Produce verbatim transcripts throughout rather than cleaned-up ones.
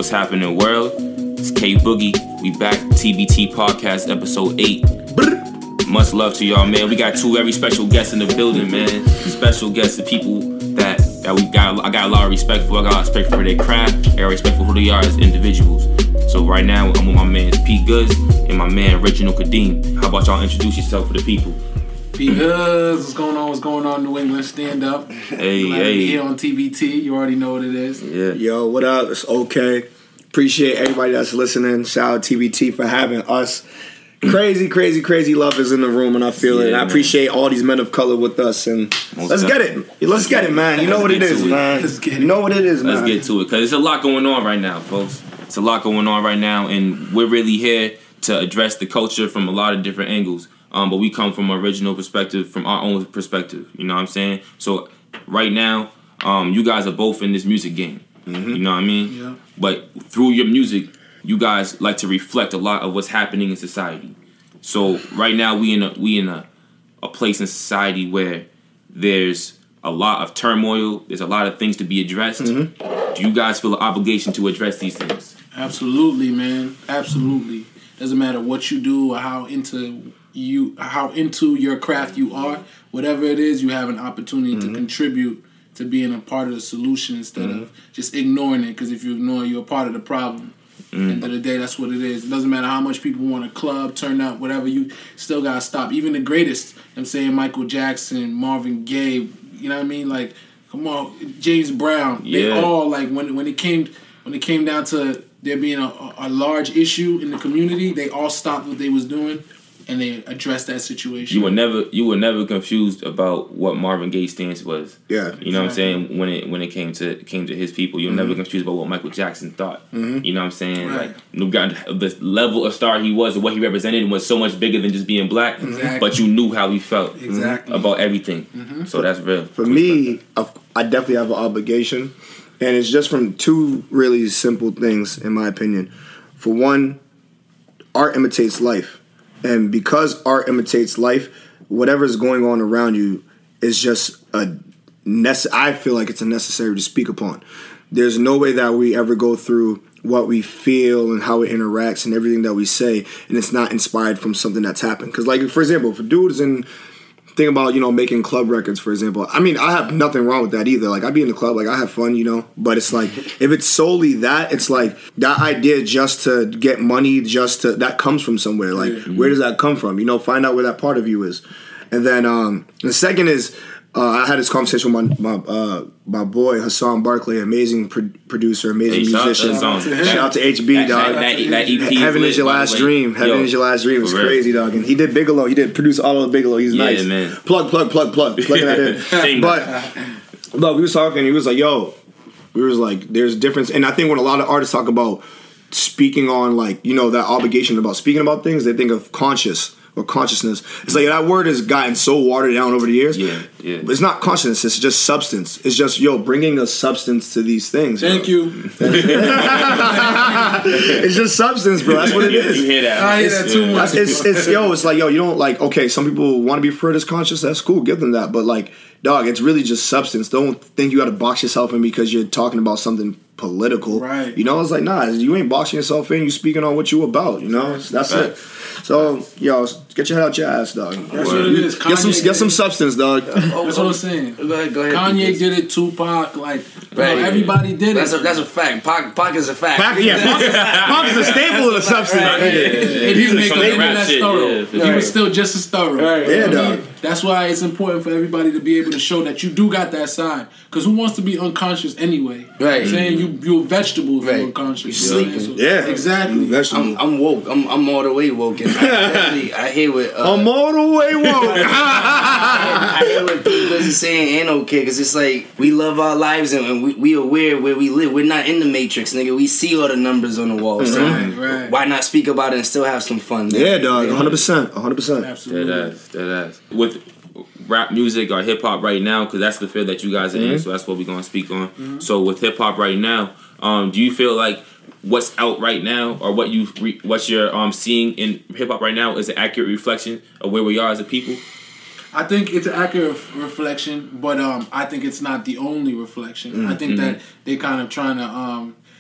What's happening, world? It's K Boogie. We back, T B T Podcast, episode eight. Much love to y'all, man. We got two very special guests in the building, man. Special guests, the people that, that we got. I got a lot of respect for. I got a lot of respect for their craft. I got respect for who they are as individuals. So right now, I'm with my man P Goods and my man Reginald Kadeem. How about y'all introduce yourself for the people? P Goods, what's going on? What's going on? New England Stand Up. Hey, Glad hey. Here on T B T, you already know what it is. Yeah. Yo, what up? It's okay. Appreciate everybody that's listening. Shout out T B T for having us. Crazy, crazy, crazy love is in the room, and I feel Yeah, it. And I man. appreciate all these men of color with us. And Most let's get definitely. it. Let's get it, man. You know Let's what it get is, to it. man. Let's get it. You know what it is, man. Let's get to it, because there's a lot going on right now, folks. It's a lot going on right now, and we're really here to address the culture from a lot of different angles. Um, but we come from an original perspective, from our own perspective. You know what I'm saying? So right now, um, you guys are both in this music game. Mm-hmm. You know what I mean? Yeah. But through your music, you guys like to reflect a lot of what's happening in society. So right now, we in a we in a, a place in society where there's a lot of turmoil. There's a lot of things to be addressed. Mm-hmm. Do you guys feel an obligation to address these things? Absolutely, man. Absolutely. Doesn't matter what you do or how into you, how into your craft you are. Whatever it is, you have an opportunity Mm-hmm. to contribute to being a part of the solution instead Mm-hmm. of just ignoring it. Because if you ignore it, you're a part of the problem. At the end of the day, that's what it is. It doesn't matter how much people want a club, turn out, whatever, you still gotta stop. Even the greatest, I'm saying Michael Jackson, Marvin Gaye, you know what I mean? Like, come on, James Brown. They Yeah. all, like, when when it came when it came down to there being a, a large issue in the community, they all stopped what they was doing and they addressed that situation. You were never you were never confused about what Marvin Gaye's stance was. Yeah. You know what I'm Exactly. saying? When it when it came to came to his people, you were never confused about what Michael Jackson thought. You know what I'm saying? Right. Like, you got the level of star he was and what he represented was so much bigger than just being black. Exactly. But you knew how he felt Exactly. about everything. So that's real. For me, I I definitely have an obligation. And it's just from two really simple things, in my opinion. For one, art imitates life. And because art imitates life, whatever's going on around you is just a nece- I feel like it's a necessary to speak upon. There's no way that we ever go through what we feel and how it interacts and everything that we say, and it's not inspired from something that's happened. Because, like, for example, for dudes and think about, you know, making club records, for example. I mean, I have nothing wrong with that either. Like, I be in the club, like, I have fun, you know. But it's like, if it's solely that, it's like, that idea just to get money, just to, that comes from somewhere. Like, Yeah. where does that come from? You know, find out where that part of you is. And then, um, the second is, uh, I had this conversation with my my, uh, my boy, Hassan Barkley, amazing pro- producer, amazing Hey, shout out to musician. Hassan. Shout out to, Shout out to H B, That, dog. that, that, that E P Heaven lit, is your by the last way. dream. Heaven Yo, is your last dream. It's for real. crazy, dog. And he did Bigelow. He did produce all of Bigelow. He's Yeah, nice. man. Plug, plug, plug, plug. Plugging that in. Sing But, but we was talking. He was like, "Yo," we was like, "There's a difference." And I think when a lot of artists talk about speaking on, like, you know, that obligation about speaking about things, they think of conscious or consciousness. It's like that word has gotten so watered down over the years. Yeah, yeah. But it's not consciousness. It's just substance. It's just, yo, bringing a substance to these things. Thank bro. you. It's just substance, bro. That's what it You is. hear that? I hear right? that too Yeah. much. It's, it's yo, it's like, yo, you don't like, okay, some people want to be referred as conscious, that's cool, give them that. But like, dog, it's really just substance. Don't think you gotta box yourself in because you're talking about something political. Right. You know, it's like, nah, you ain't boxing yourself in, you speaking on what you about, you know? That's Right. it. So, yo, get your head out your ass, dog. That's what it is. Get some Kanye get some did it. substance, dog. That's what I'm saying. Go ahead, go ahead. Kanye because- did it, Tupac, like, you know, Right. everybody did it. That's a that's a fact. Pac, Pac is a fact. Pac, yeah, Pac is, Pac is a staple of the substance. Right. Yeah, yeah, yeah. And he He's make some it rap that shit, thorough. yeah, for He sure. was still just as thorough. Right. Yeah, I mean, dog. that's why it's important for everybody to be able to show that you do got that side. Because who wants to be unconscious anyway? Right. I'm saying you you're a vegetable if Right. you're unconscious. You You know what I mean? sleeping. So- Yeah. Exactly. Vegetable. I'm I'm woke. I'm I'm all the way woke. And I, definitely- I hear what uh, I'm all the way woke. I hear what people is saying and okay, because it's like we love our lives and, and we we aware where we live. We're not in the matrix, nigga. We see all the numbers on the wall. So Right, right. why not speak about it and still have some fun? Yeah, dog, one hundred percent, one hundred percent. Absolutely. Dead ass, dead ass. With rap music or hip hop right now, because that's the field that you guys are in, so that's what we're gonna speak on. So with hip hop right now, um, do you feel like what's out right now, or what you re- what you're um seeing in hip hop right now, is an accurate reflection of where we are as a people? I think it's an accurate reflection, but um, I think it's not the only reflection. I think that they kind of trying to um,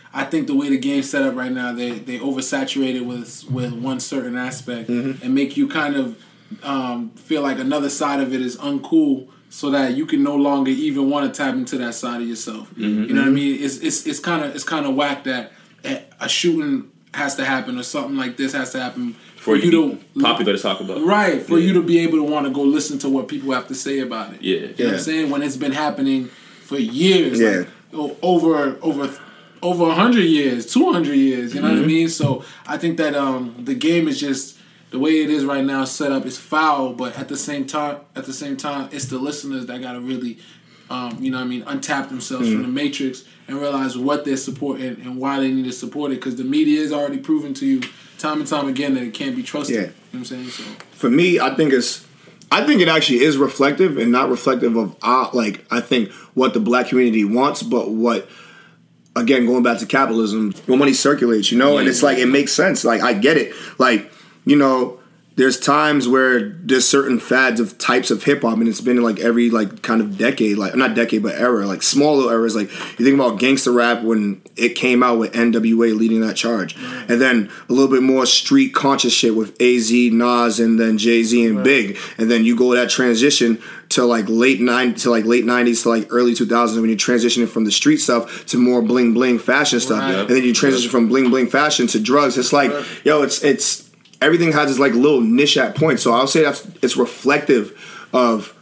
I think the way the game's set up right now, they they oversaturate it with with one certain aspect Mm-hmm. and make you kind of um, feel like another side of it is uncool, so that you can no longer even want to tap into that side of yourself. Mm-hmm. You know what I mean? It's it's it's kind of it's kind of whack that a shooting has to happen or something like this has to happen For you to to popular to talk about. right for Yeah. you to be able to want to go listen to what people have to say about it. Yeah. You know Yeah. what I'm saying? When it's been happening for years, Yeah. like, o- over over over a hundred years, two hundred years. You know Mm-hmm. what I mean? So I think that um, the game is just the way it is right now set up is foul, but at the same time, at the same time, it's the listeners that gotta really, um, you know what I mean, untap themselves Mm-hmm. from the matrix and realize what they're supporting and why they need to support it. Because the media is already proven to you time and time again that it can't be trusted. Yeah. You know what I'm saying? So. For me, I think it's, I think it actually is reflective and not reflective of, uh, like, I think what the black community wants, but what, again, going back to capitalism, when money circulates, you know, and it's like, it makes sense. Like, I get it. Like, you know, there's times where there's certain fads of types of hip hop, and it's been like every like kind of decade, like not decade but era, like small little eras. Like you think about gangster rap when it came out with N W A leading that charge, right. And then a little bit more street conscious shit with A Z, Nas, and then Jay Z and right. Big, and then you go that transition to like late nine to like late nineties to like early two thousands when you're transitioning from the street stuff to more bling bling fashion stuff, right. And then you transition from bling bling fashion to drugs. It's like right. yo, it's it's. Everything has this like little niche at points, so I'll say that's it's reflective of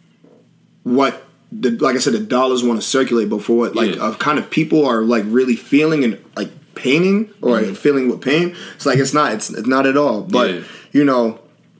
what, the, like I said, the dollars want to circulate, but for what like yeah. of kind of people are like really feeling and like painting or mm-hmm. feeling with pain. It's like it's not, it's, it's not at all. But yeah. you know,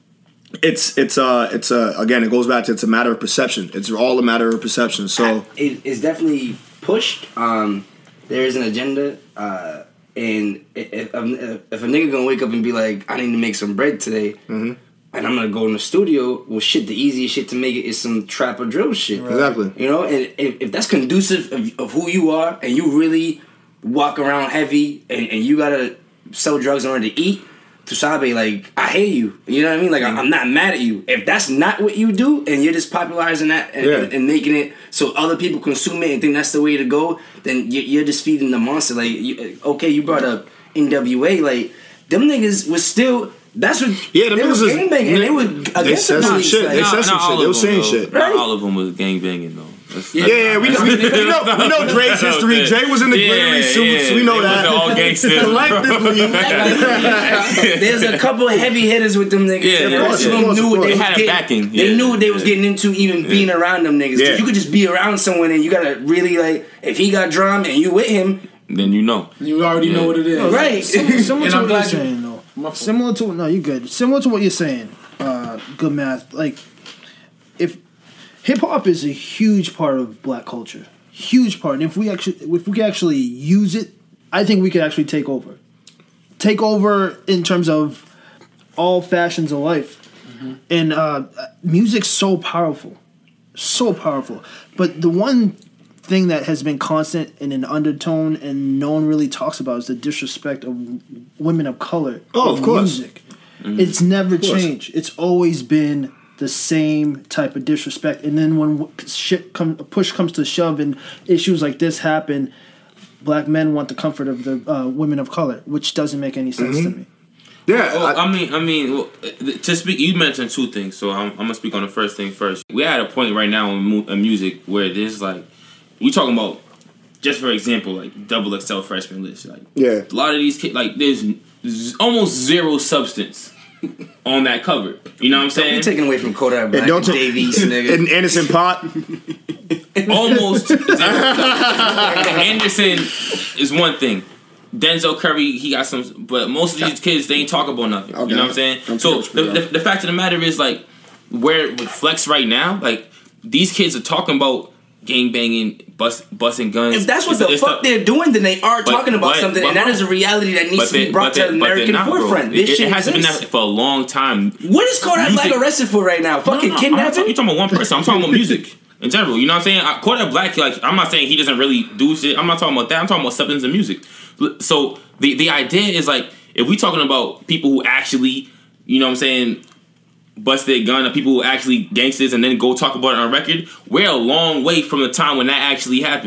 it's it's uh it's uh again it goes back to it's a matter of perception. It's all a matter of perception. So it, it's definitely pushed. Um, there is an agenda. Uh, And if, if, if a nigga gonna wake up and be like, I need to make some bread today, mm-hmm. and I'm gonna go in the studio, well, shit, the easiest shit to make it is some trap or drill shit. Right. Exactly. You know, and if, if that's conducive of, of who you are, and you really walk around heavy, and, and you gotta sell drugs in order to eat, Tusabe, like, I hear you. You know what I mean? Like, mm-hmm. I'm not mad at you. If that's not what you do, and you're just popularizing that and, yeah. and, and making it so other people consume it and think that's the way to go, then you're just feeding the monster. Like, you, okay, you brought up N W A. Like, them niggas was still... That's what... Yeah, them they niggas was gangbanging. They were They said some shit. They said some shit. They were saying shit. Not all of them was gangbanging, though. That's, yeah, yeah, we, we, we know we know Dre's history. Dre was in the yeah, glittery suits. Yeah. We know they that. All gangsters. Collectively, there's a couple of heavy hitters with them niggas. Yeah, the yeah, rest yeah. of them knew what they, they was had getting. a backing. They Yeah. knew what they was yeah. getting into, even yeah. being around them niggas. Yeah. You could just be around someone and you gotta really like. If he got drama and you with him, then you know. You already yeah. know what it is, right? Similar, similar And to I'm what glad you're you- saying, though. Similar to no, you good. Similar to what you're saying. Uh, good math. Like, if hip hop is a huge part of black culture, huge part, and if we actually, if we could actually use it, I think we could actually take over. Take over in terms of all fashions of life, mm-hmm. and uh, music's so powerful, so powerful. But the one thing that has been constant in an undertone and no one really talks about is the disrespect of women of color. Oh, in of course. Music. Mm-hmm. It's never changed. It's always been the same type of disrespect. And then when shit come, push comes to shove and issues like this happen, black men want the comfort of the uh, women of color, which doesn't make any sense mm-hmm. to me. Yeah, well, I, I mean, I mean, well, to speak, you mentioned two things, so I'm, I'm gonna speak on the first thing first. We're at a point right now in, mu- in music where there's like, we talking about, just for example, like double X L freshman list. Like, yeah, a lot of these kids, like, there's z- almost zero substance on that cover. You know what I'm saying? You're taking away from Kodak Black, and don't and Davies, nigga. And Anderson Pot. Almost zero. Anderson is one thing. Denzel Curry, he got some, but most of these kids, they ain't talk about nothing. Okay. You know what I'm saying? I'm so the, the, the fact of the matter is, like, where it reflects right now, like, these kids are talking about gang banging, bust, busting guns. If that's what it's, the it's fuck the, they're doing, then they are but, talking about but, something, but, and that is a reality that needs to be brought they, to the American not, forefront. Bro. This it, shit it hasn't exists. been that for a long time. What is Kodak Black arrested for right now? Fucking no, no, kidnapping? You're talking about one person. I'm talking about music in general. You know what I'm saying? I, Kodak Black, like, I'm not saying he doesn't really do shit. I'm not talking about that. I'm talking about substance and music. So the the idea is, like, if we talking about people who actually, you know what I'm saying, bust their gun, or people who actually gangsters and then go talk about it on record, we're a long way from the time when that actually happened.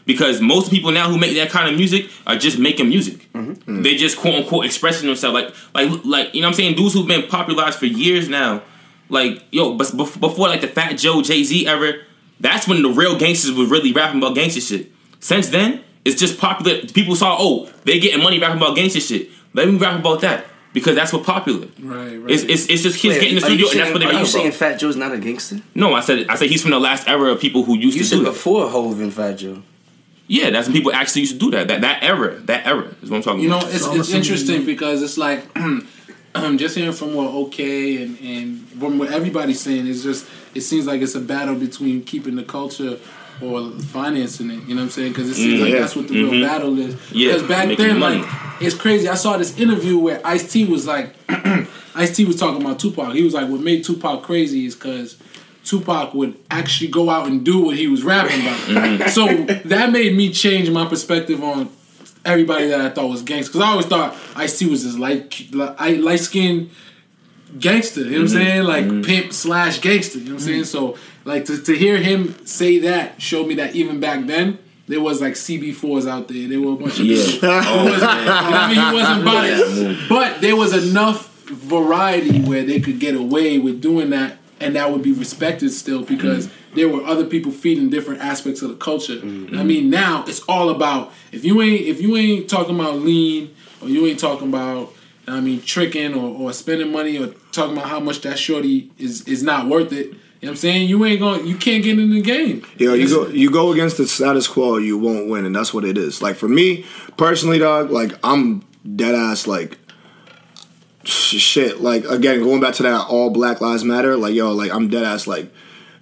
Because most people now who make that kind of music are just making music. Mm-hmm. They just quote unquote expressing themselves. Like, like, like you know what I'm saying? Dudes who've been popularized for years now. Like, yo, but before like the Fat Joe, Jay-Z era, that's when the real gangsters was really rapping about gangster shit. Since then, it's just popular. People saw, oh, they getting money rapping about gangster shit. Let me rap about that. Because that's what popular. Right, right. It's, it's, it's just kids Wait, getting in the are you studio and that's saying- what they Are rap you saying about. Fat Joe's not a gangster? No, I said I said he's from the last era of people who used You to said do that. before Hov and Fat Joe. Yeah, that's when people actually used to do that. That that era, that era is what I'm talking You know, about. it's, So it's I'm interesting assuming- because it's like um, just hearing from what OK and, and from what everybody's saying, it's just it seems like it's a battle between keeping the culture or financing it. You know what I'm saying? Because it seems Mm, like yeah. that's what the Mhm. real battle is. Yeah, Because back making then, money. like it's crazy. I saw this interview where Ice-T was like, Ice-T was talking about Tupac. He was like, what made Tupac crazy is because Tupac would actually go out and do what he was rapping about. Mm-hmm. So that made me change my perspective on everybody that I thought was gangster. Because I always thought Ice-T was this light, light, light skinned gangster. You know what I'm saying? Like pimp slash gangster. You know what I'm saying? So like to, to hear him say that showed me that even back then, there was like C B fours out there. There were a bunch of Yeah. people. Oh, It was- I mean, he wasn't about Yeah, it. move. But there was enough variety where they could get away with doing that, and that would be respected still because there were other people feeding different aspects of the culture. I mean, now it's all about if you ain't if you ain't talking about lean or you ain't talking about I mean tricking or, or spending money or talking about how much that shorty is is not worth it. You know what I'm saying? You ain't going you can't get in the game. Yo, you It's- go you go against the status quo, you won't win, and that's what it is. Like for me personally, dog, like I'm dead ass like sh- shit. Like again, going back to that all Black Lives Matter. Like yo, like I'm dead ass like.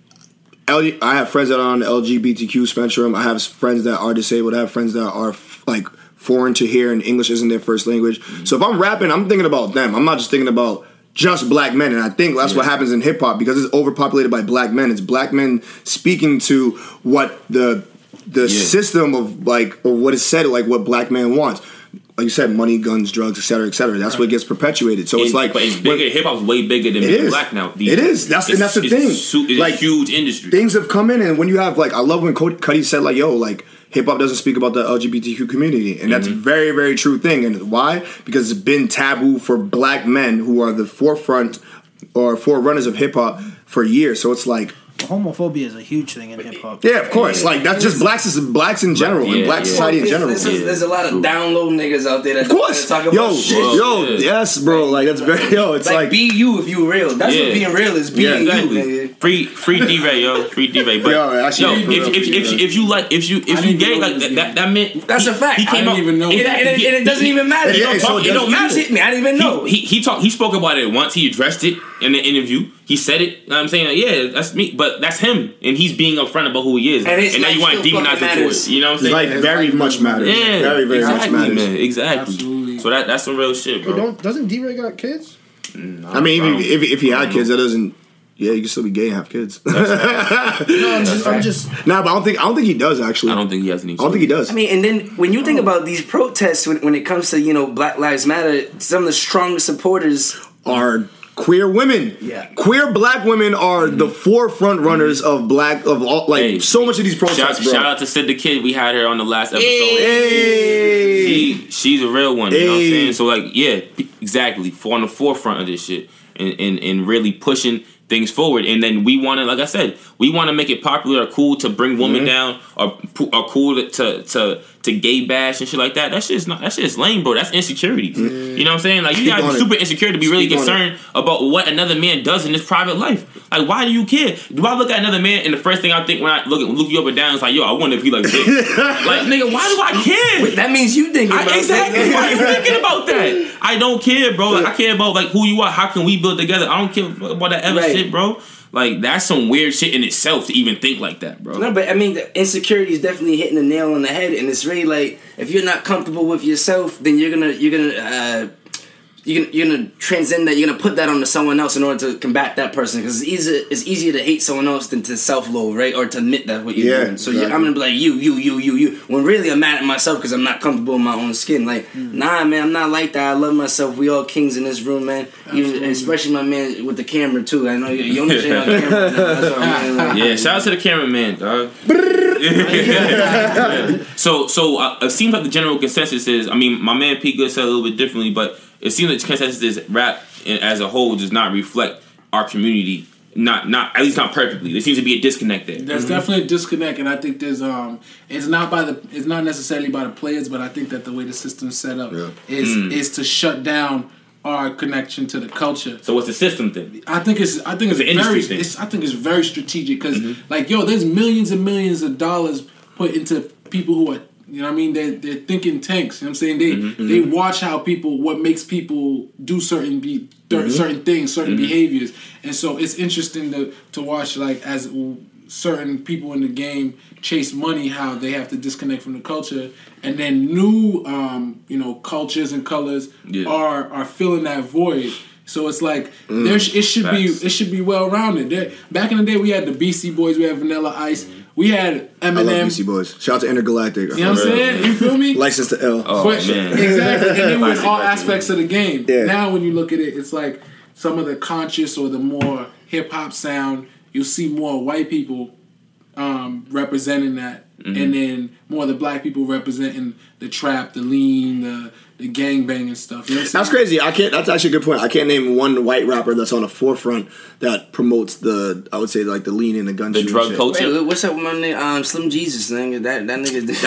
L- I have friends that are on the L G B T Q spectrum. I have friends that are disabled. I have friends that are f- like foreign to here, and English isn't their first language. So if I'm rapping, I'm thinking about them. I'm not just thinking about just black men, and I think that's what happens in hip hop because it's overpopulated by black men. It's black men speaking to what the the Yeah. system of like or what is said like what black man wants. Like you said, money, guns, drugs, et cetera, et cetera. That's what gets perpetuated. So it's And- like but it's bigger. Hip hop's way bigger than It being is. black now. It is. That's- and that's the it's thing. Su- it's Like, a huge industry. things have come in, and when you have like, I love when Cud- Cudi said like, "Yo, like hip hop doesn't speak about the L G B T Q community," and that's a very, very true thing. And why? Because it's been taboo for black men who are the forefront or forerunners of hip hop for years. So it's like, Homophobia is a huge thing in hip hop. yeah, of course, like that's just blacks, blacks in general, Yeah, and black yeah. society in There's- general. There's, Yeah. there's a lot of True. down low niggas out there that Of course, talk about yo, shit. yo, Yeah. yes, bro. Like that's very, yo. It's like, like, be you if you real. That's Yeah. what being real is. Being Yeah, you, Exactly. nigga. Free, free D-Ray, yo. Free D-Ray. But Yo, actually, yo, for if, real, if, if, yeah. if, if you like, if you if I you didn't gay even know like it was that, gay. that, that meant That's he, a fact. He I came didn't out, even know It, that. And, and, and it doesn't even matter. Yeah, You yeah, don't so talk, it it don't doesn't matter. matter. Me, I didn't even know. He he talked. He spoke about it once. He addressed it in the interview. He said it. And I'm saying, like, yeah, that's me. But that's him, and he's being upfront about who he is. And his now you life want to still demonize fucking him for matters. it. You know what I'm it's saying? like very much matters. yeah, very, very exactly, much matters. man. Exactly. Absolutely. So that that's some real shit, bro. But don't doesn't D-Ray got kids? I mean, even if, if he had kids, that doesn't. Yeah, you can still be gay and have kids. No, I'm just, I'm just Nah, but I don't think I don't think he does actually. I don't think he has any. I don't think he does. I mean, and then when you think about these protests, when, when it comes to you know Black Lives Matter, some of the strongest supporters. are queer women. Yeah. Queer black women are the forefront runners of black of all like Hey, so much of these protests, Shout, bro. shout out to Sid the Kid. We had her on the last episode. Hey. She, she's a real one. You know what I'm Hey. saying? So like, yeah, exactly. For on the forefront of this shit and, and, and really pushing things forward. And then we want to, like I said, we want to make it popular or cool to bring women down or, or cool to, to to to gay bash and shit like that. That shit's not. That shit's lame, bro. That's insecurities. You know what I'm saying? Like you Speak gotta on be it. super insecure to be really Speak on concerned about what another man does in his private life. Like, why do you care? Do I look at another man and the first thing I think when I look at look you up and down is like, yo, I wonder if he like this. Like, nigga, why do I care? That means you thinking I, about exactly. that. Why are you thinking about that? I don't care, bro. Like, I care about like who you are. How can we build together? I don't care about that other Right. shit, bro. Like, that's some weird shit in itself to even think like that, bro. No, but I mean, the insecurity is definitely hitting the nail on the head, and it's really like if you're not comfortable with yourself, then you're gonna you're gonna uh, you're gonna, you're gonna transcend that. You're gonna put that onto someone else in order to combat that person because it's easier it's easier to hate someone else than to self-loathe, right? Or to admit that what you're Yeah, doing. So you exactly. I'm gonna be like you, you, you, you, you. When really I'm mad at myself because I'm not comfortable in my own skin. Like, nah, man, I'm not like that. I love myself. We all kings in this room, man. Even especially my man with the camera too. I know you, you understand on camera. Now. That's what I'm saying. Like, Yeah, shout out to the cameraman, dog. Yeah. So, so uh, it seems like the general consensus is. I mean, my man P Good said a little bit differently, but it seems like the consensus is rap as a whole does not reflect our community. Not, not at least not perfectly. There seems to be a disconnect there. There's mm-hmm. definitely a disconnect, and I think there's um, it's not by the, it's not necessarily by the players, but I think that the way the system's set up yeah. is mm. is to shut down our connection to the culture. So what's the system thing? I think it's, I think it's, it's very, it's, I think it's very strategic because, mm-hmm. like, yo, there's millions and millions of dollars put into people who are, you know what I mean? They're, they're thinking tanks. You know what I'm saying? They mm-hmm. they watch how people, what makes people do certain be mm-hmm. certain things, certain mm-hmm. behaviors. And so it's interesting to, to watch, like, as certain people in the game chase money, how they have to disconnect from the culture. And then new, um, you know, cultures and colors yeah. are are filling that void. So it's like mm, there sh- it should facts. be it should be well rounded. There, back in the day, we had the Beastie Boys, we had Vanilla Ice, mm. we had Eminem. I love Beastie Boys. Shout out to Intergalactic. You know what I'm saying? You feel me? License to Ill. Oh but, man, exactly. And then with all aspects of the game. Yeah. Now when you look at it, it's like some of the conscious or the more hip hop sound. You'll see more white people um, representing that. Mm-hmm. And then more of the black people representing the trap, the lean, the the gangbang and stuff. You know what I'm that's crazy. I can't. That's actually a good point. I can't name one white rapper that's on the forefront that promotes the. I would say like the lean and the gun. The drug shit. culture. Wait, what's up with my name? Um, Slim Jesus, nigga. That that nigga. That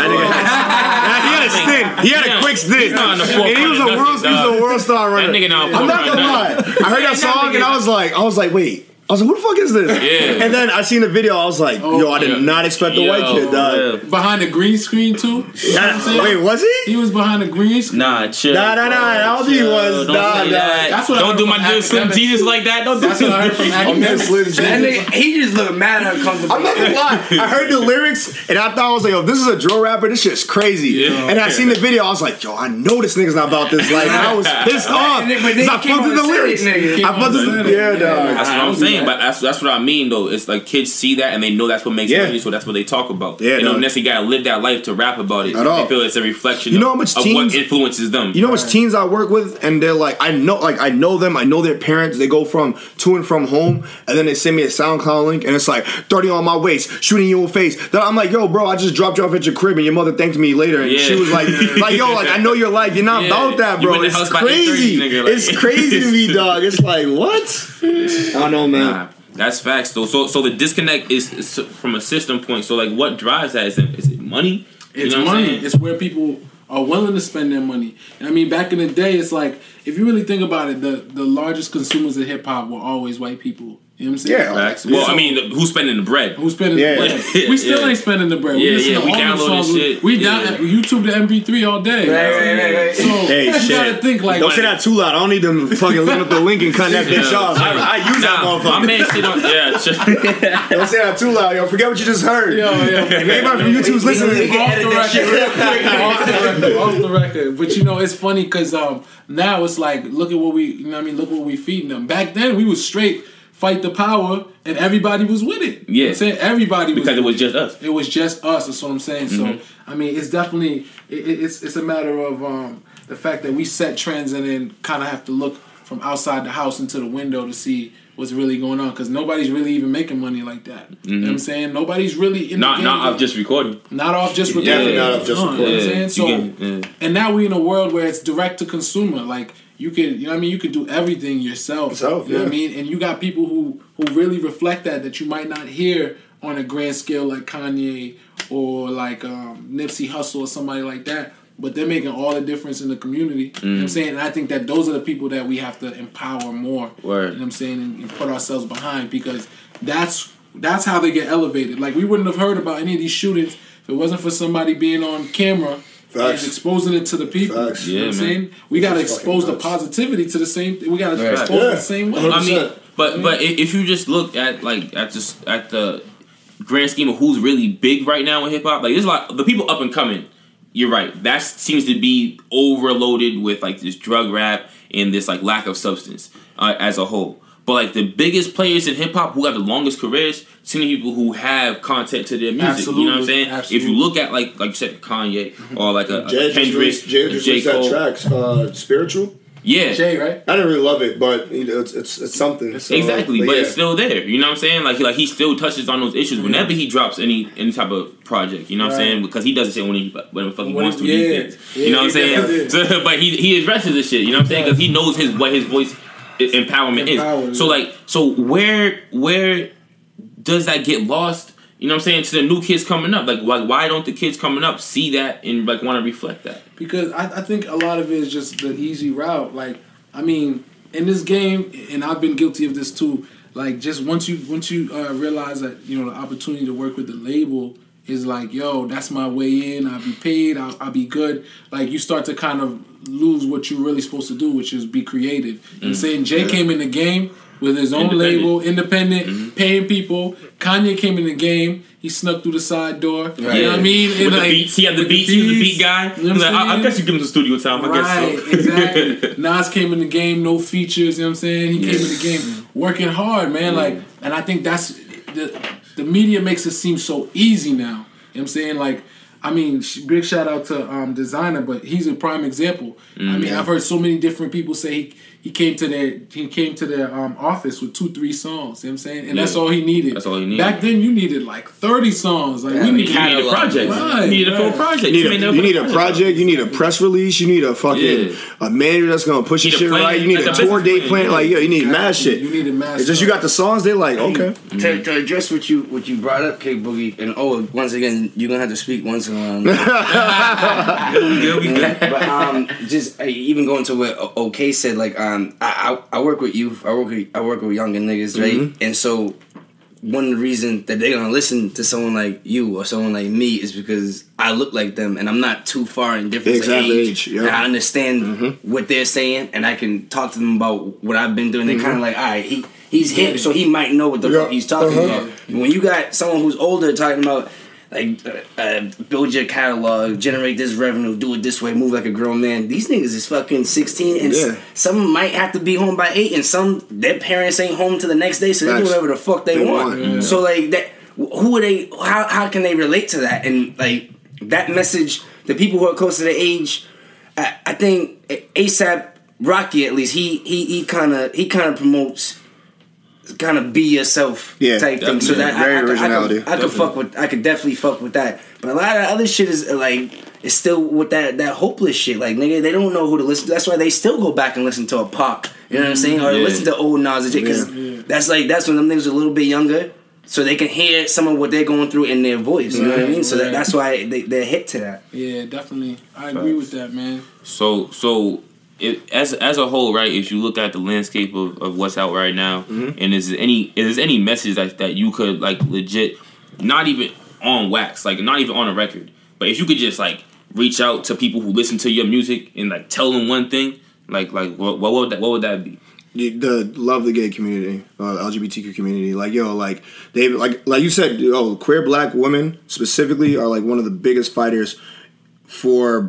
nigga. He had a stint. He had a quick stint. And he was a world. He was a world star runner. That nigga now. I'm not gonna lie. I heard that song and I was like, I was like, wait. I was like, who the fuck is this? Yeah. And then I seen the video. I was like, oh, yo, I did yeah. not expect the yo, white kid, dog. Yeah. Behind the green screen, too? Yeah. Wait, was he? He was behind the green screen? Nah, chill. Nah, nah, nah. I don't think he was. Don't nah, say nah. that. That's what don't I do my dude Slim Jesus like that. Don't do That's what I heard from academics. That nigga, he just looked mad uncomfortable. I'm not gonna lie. I heard the lyrics, and I thought, I was like, yo, this is a drill rapper. This shit's crazy. Yeah. And I seen the video. I was like, yo, I know this nigga's not about this. Like, I was pissed off. Because I fucked with the lyrics. I fucked with the Yeah, dog. That's what I'm saying. But that's that's what I mean, though. It's like kids see that and they know that's what makes yeah. money, so that's what they talk about. Yeah, they no. don't necessarily gotta live that life to rap about it. At all. They feel it's a reflection you know of, how much of teens, what influences them. You know how much teens I work with, and they're like, I know, like I know them, I know their parents. They go from to and from home, and then they send me a SoundCloud link, and it's like thirty on my waist, shooting you in the face. Then I'm like, yo, bro, I just dropped you off at your crib, and your mother thanked me later, and yeah. she was like, like, yo, like I know your life, you're not yeah. about that, bro. It's crazy. Nigga, like. It's crazy to me, dog. It's like what? I don't know, man. Nah. That's facts, though. So, so the disconnect is, is from a system point. So, like, what drives that? Is it, is it money? It's you know money. It's where people are willing to spend their money. And I mean, back in the day, it's like if you really think about it, the the largest consumers of hip hop were always white people. You know what I'm saying? Yeah, facts. Well, so, I mean, who's spending the bread? Who's spending yeah. the bread? We still yeah. ain't spending the bread. Yeah, we yeah, we download this shit. We yeah. down YouTube the M P three all day. Right, right, right, right. So hey, you shit. gotta think like. Don't say that too loud. I don't need them fucking looking up the link and cutting that bitch off. I, I use nah, that motherfucker. My man shit on. Yeah. Don't say that too loud, yo. Forget what you just heard. Yo, yo. Everybody from YouTube's listening. Off the record, real quick. Off the record. Off the record. But you know, it's funny because um, now it's like, look at what we. You know what I mean? Look what we feeding them. Back then, we was straight. Fight the power, and everybody was with it. Yeah, you know I'm saying everybody was because it was just us. It was just us. That's what I'm saying. Mm-hmm. So I mean, it's definitely it, it's it's a matter of um, the fact that we set trends and then kind of have to look from outside the house into the window to see what's really going on because nobody's really even making money like that. Mm-hmm. You know what I'm saying? Nobody's really in not the game not off just recording. Not off just recording. Definitely not off just recording. You know what I'm saying? Yeah. So Can, yeah. and now we're in a world where it's direct to consumer. Like you can, you know what I mean? You can do everything yourself. Yourself, you know yeah. what I mean? And you got people who who really reflect that that you might not hear on a grand scale like Kanye or like um, Nipsey Hussle or somebody like that. But they're making all the difference in the community. Mm. You know what I'm saying? And I think that those are the people that we have to empower more. Word. You know what I'm saying? And, and put ourselves behind because that's that's how they get elevated. Like we wouldn't have heard about any of these shootings if it wasn't for somebody being on camera. Facts. And exposing it to the people. Facts. You know Yeah, what I'm man. saying? We gotta That's expose the nuts. positivity to the same we gotta Right. expose Yeah. it the same way. one hundred percent. I mean, but but if you just look at like at just at the grand scheme of who's really big right now in hip hop, like there's like the people up and coming. You're right. That seems to be overloaded with like this drug rap and this like lack of substance uh, as a whole. But like the biggest players in hip hop who have the longest careers, seem to be people who have content to their music. Absolutely. You know what I'm saying? Absolutely. If you look at like like you said Kanye or like a, Jay a Kendrick, just released, Jay a just J. released that Cole. tracks, uh, Spiritual. Yeah. Jay, right? I didn't really love it, but you know, it's it's, it's something. So, Exactly, but, yeah. it's still there. You know what I'm saying? Like, like he still touches on those issues whenever he drops any any type of project. You know what I'm Right. saying? Because he does it when he whatever the fuck he When- wants to. yeah. these days. Yeah, You know what I'm he definitely saying? So, but he he addresses this shit. You know what I'm saying? Because he knows his what his voice i- empowerment Empowered, is. So yeah. like, so where where does that get lost? You know what I'm saying? To the new kids coming up, like why why don't the kids coming up see that and like want to reflect that? Because I, I think a lot of it is just the easy route. Like, I mean, in this game, and I've been guilty of this too. Like, just once you once you uh, realize that you know the opportunity to work with the label is like, yo, that's my way in. I'll be paid. I'll, I'll be good. Like, you start to kind of lose what you're really supposed to do, which is be creative. Mm. And saying Jay Yeah. came in the game with his own Independent. label, independent, Mm-hmm. paying people. Kanye came in the game. He snuck through the side door. You know what I mean? And With the like, beats, he had the with beats. He was the beat beats, guy. you know He what was I'm like, I, I saying? guess you give him the studio time. I Right, guess so. exactly. Nas came in the game, no features, you know what I'm saying? He came in the game working hard, man. Like, and I think that's the the media makes it seem so easy now. You know what I'm saying? Like, I mean, sh- big shout out to um, Designer, but he's a prime example. I mean, I've heard so many different people say he, he came to their he came to their um, office with two, three songs. You know what I'm saying? And that's Yeah. all he needed. That's all he needed. Back then, you needed like thirty songs. Like, Yeah, we the need You need a project. Right, you need a full right. project. You need, a, may you never need put a project. You need a press release. You need a fucking Yeah. a manager that's gonna push You your need a shit plan, right. You need like a a tour business date plan, plan. yeah. Like yo, you need mad shit. You needed mad It's just you stuff. got the songs. They're like okay. To, to address what you what you brought up, K Boogie, and oh, once again, you're gonna have to speak once in a while. We good, we good. But um, just uh, even going to what O- OK said, like um, I, I I work with youth, I work with I work with younger niggas, right? Mm-hmm. And so one of the reasons that they're gonna listen to someone like you or someone like me is because I look like them and I'm not too far in difference Exactly of age. age, yeah. And I understand Mm-hmm. what they're saying and I can talk to them about what I've been doing. They're kind of like, all right, he he's hip, so he might know what the Yeah. fuck he's talking Uh-huh. about. When you got someone who's older talking about like uh, uh, build your catalog, generate this revenue, do it this way, move like a grown man. These niggas is fucking sixteen, and Yeah. s- some might have to be home by eight, and some their parents ain't home till the next day, so they do Facts. whatever the fuck they, They want. want, yeah. So like that, who are they? How how can they relate to that? And like that message, the people who are close to the age, I, I think ASAP Rocky at least he he he kind of he kind of promotes. Kind of be yourself Yeah, type thing. So definitely. that I, Very I, could- I, originality. could, I could fuck with. I could definitely fuck with that. But a lot of other shit is uh, like it's still with that that hopeless shit. Like nigga, they don't know who to listen to. That's why they still go back and listen to a Pac. You know what I'm saying? Or Yeah. listen to old Nas because Yeah. that's like that's when them niggas are a little bit younger, so they can hear some of what they're going through in their voice. You know what I Right, mean? So that, right. that's why they they're hit to that. Yeah, definitely. I agree with that, man. So so it, as as a whole, right? If you look at the landscape of, of what's out right now, and is there any is there any message that that you could like legit, not even on wax, like not even on a record, but if you could just like reach out to people who listen to your music and like tell them one thing, like like what what would that what would that be? You- the love the gay community, uh, L G B T Q community. Like yo, like they like like you said, yo, queer black women specifically are like one of the biggest fighters for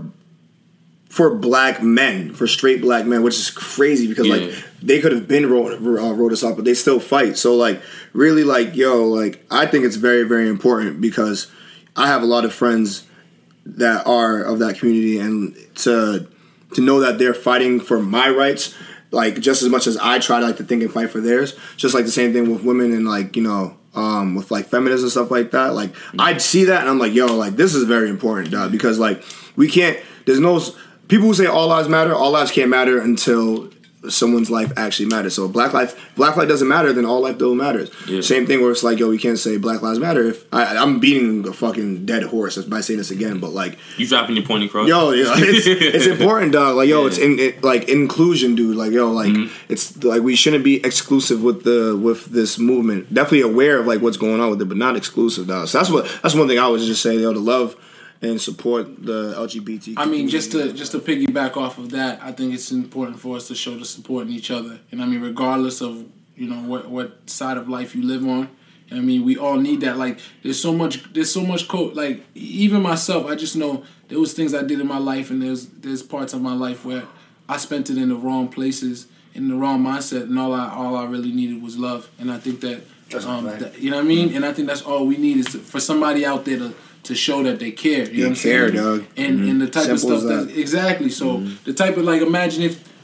for black men, for straight black men, which is crazy because Yeah. like they could have been wrote uh, wrote us off, but they still fight. So like really like yo, like I think it's very very important because I have a lot of friends that are of that community, and to to know that they're fighting for my rights, like just as much as I try to like to think and fight for theirs. Just like the same thing with women and like you know um, with like feminism and stuff like that. Like I'd see that and I'm like, yo, like this is very important, dog, because like we can't. There's no people who say all lives matter. All lives can't matter until someone's life actually matters. So black life, black life doesn't matter, then all life still matters. Yeah. Same thing where it's like, yo, we can't say Black Lives Matter if I, I'm beating a fucking dead horse by saying this again, but like, You dropping your point across? yo, yeah, it's, it's important, dog. Like, yo, Yeah. it's in it, like inclusion, dude. Like, yo, like Mm-hmm. it's like we shouldn't be exclusive with the with this movement. Definitely aware of like what's going on with it, but not exclusive, dog. So that's what that's one thing I would just say, yo, to love and support the L G B T. I mean, just to just to piggyback off of that, I think it's important for us to show the support in each other. And I mean, regardless of you know what what side of life you live on, I mean, we all need that. Like, there's so much, there's so much co- like even myself, I just know there was things I did in my life, and there's there's parts of my life where I spent it in the wrong places, in the wrong mindset, and all I all I really needed was love. And I think that, That's um, a fact. that- you know what I mean. And I think that's all we need is to, for somebody out there to. To show that they care, you know what I'm care, saying? dog. And and the type Simple of as stuff that. that exactly. So the type of like, imagine if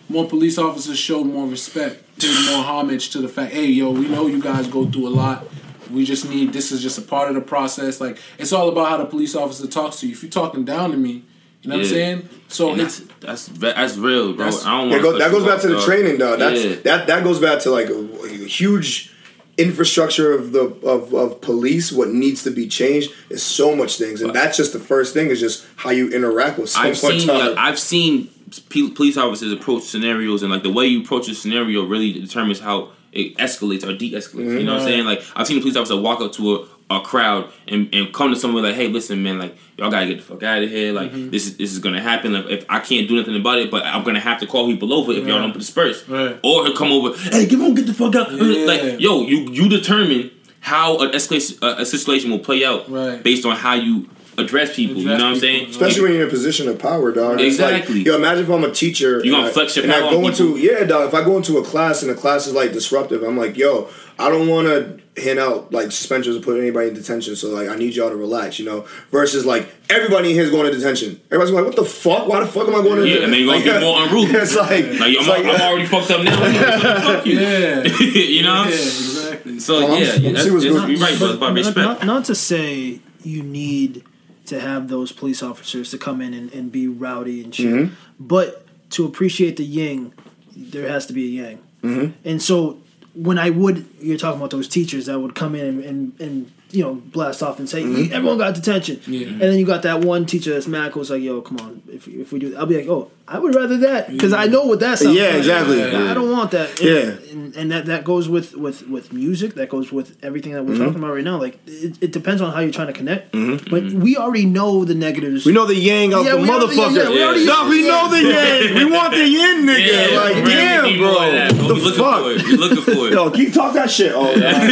more police officers showed more respect, paid more homage to the fact, hey, yo, we know you guys go through a lot. We just need, this is just a part of the process. Like, it's all about how the police officer talks to you. If you're talking down to me, you know yeah. what I'm saying? So and it's that's, that's that's real, bro. That's, I don't want want that goes back to the dog. training, though. That's yeah. that that goes back to like a, a huge infrastructure of the of, of police. What needs to be changed is so much things, and that's just the first thing. Is just how you interact with someone. I've seen like, I've seen police officers approach scenarios, and like the way you approach a scenario really determines how it escalates or de-escalates. Mm-hmm. You know what I'm saying? Like I've seen a police officer walk up to a, a crowd and, and come to someone like, hey, listen, man, like y'all gotta get the fuck out of here. Like mm-hmm. this is this is gonna happen. Like if I can't do nothing about it, but I'm gonna have to call people over if right. y'all don't disperse. Right. Or he'll come over, hey, give him get the fuck out. Yeah. Like yo, you you determine how an escalation uh, a situation will play out right. based on how you address people. Address you know what I'm saying? Especially when you're in a position of power, dog. Exactly. Like, yo, imagine if I'm a teacher. You gonna I, flex your and power I go on into yeah, dog. If I go into a class and the class is like disruptive, I'm like, yo, I don't want to hand out like suspensions or put anybody in detention. So like, I need y'all to relax, you know. Versus like everybody in here is going to detention. Everybody's like, what the fuck? Why the fuck am I going to? Yeah, and then you're gonna like, get more unruly. It's like, like, it's I'm, like I'm already fucked up now. Fuck you. Yeah, you know. Yeah, exactly. So well, yeah, I'm, yeah I'm that's, that's, it's, you're right, but about respect. Not, not to say you need to have those police officers to come in and, and be rowdy and shit. Mm-hmm. But to appreciate the yin, there has to be a yang. Mm-hmm. And so when I would, you're talking about those teachers that would come in and, and, and you know, blast off and say, mm-hmm. everyone got detention. Yeah. And then you got that one teacher that's mad who's like, yo, come on, if, if we do I'll be like, oh, I would rather that because I know what that sounds yeah, like. Exactly. Yeah, exactly. I don't want that. And, yeah. And, and that, that goes with, with, with music. That goes with everything that we're mm-hmm. talking about right now. Like, it, it depends on how you're trying to connect. Mm-hmm. But we already know the negatives. We know the yang of yeah, the motherfucker. Yeah, yeah, we already Dog, we know the yang. We want the yin, nigga. Yeah, like, really damn, bro. That, bro. The We looking fuck? for it. We looking for it. Yo, keep talk that shit. Oh, talk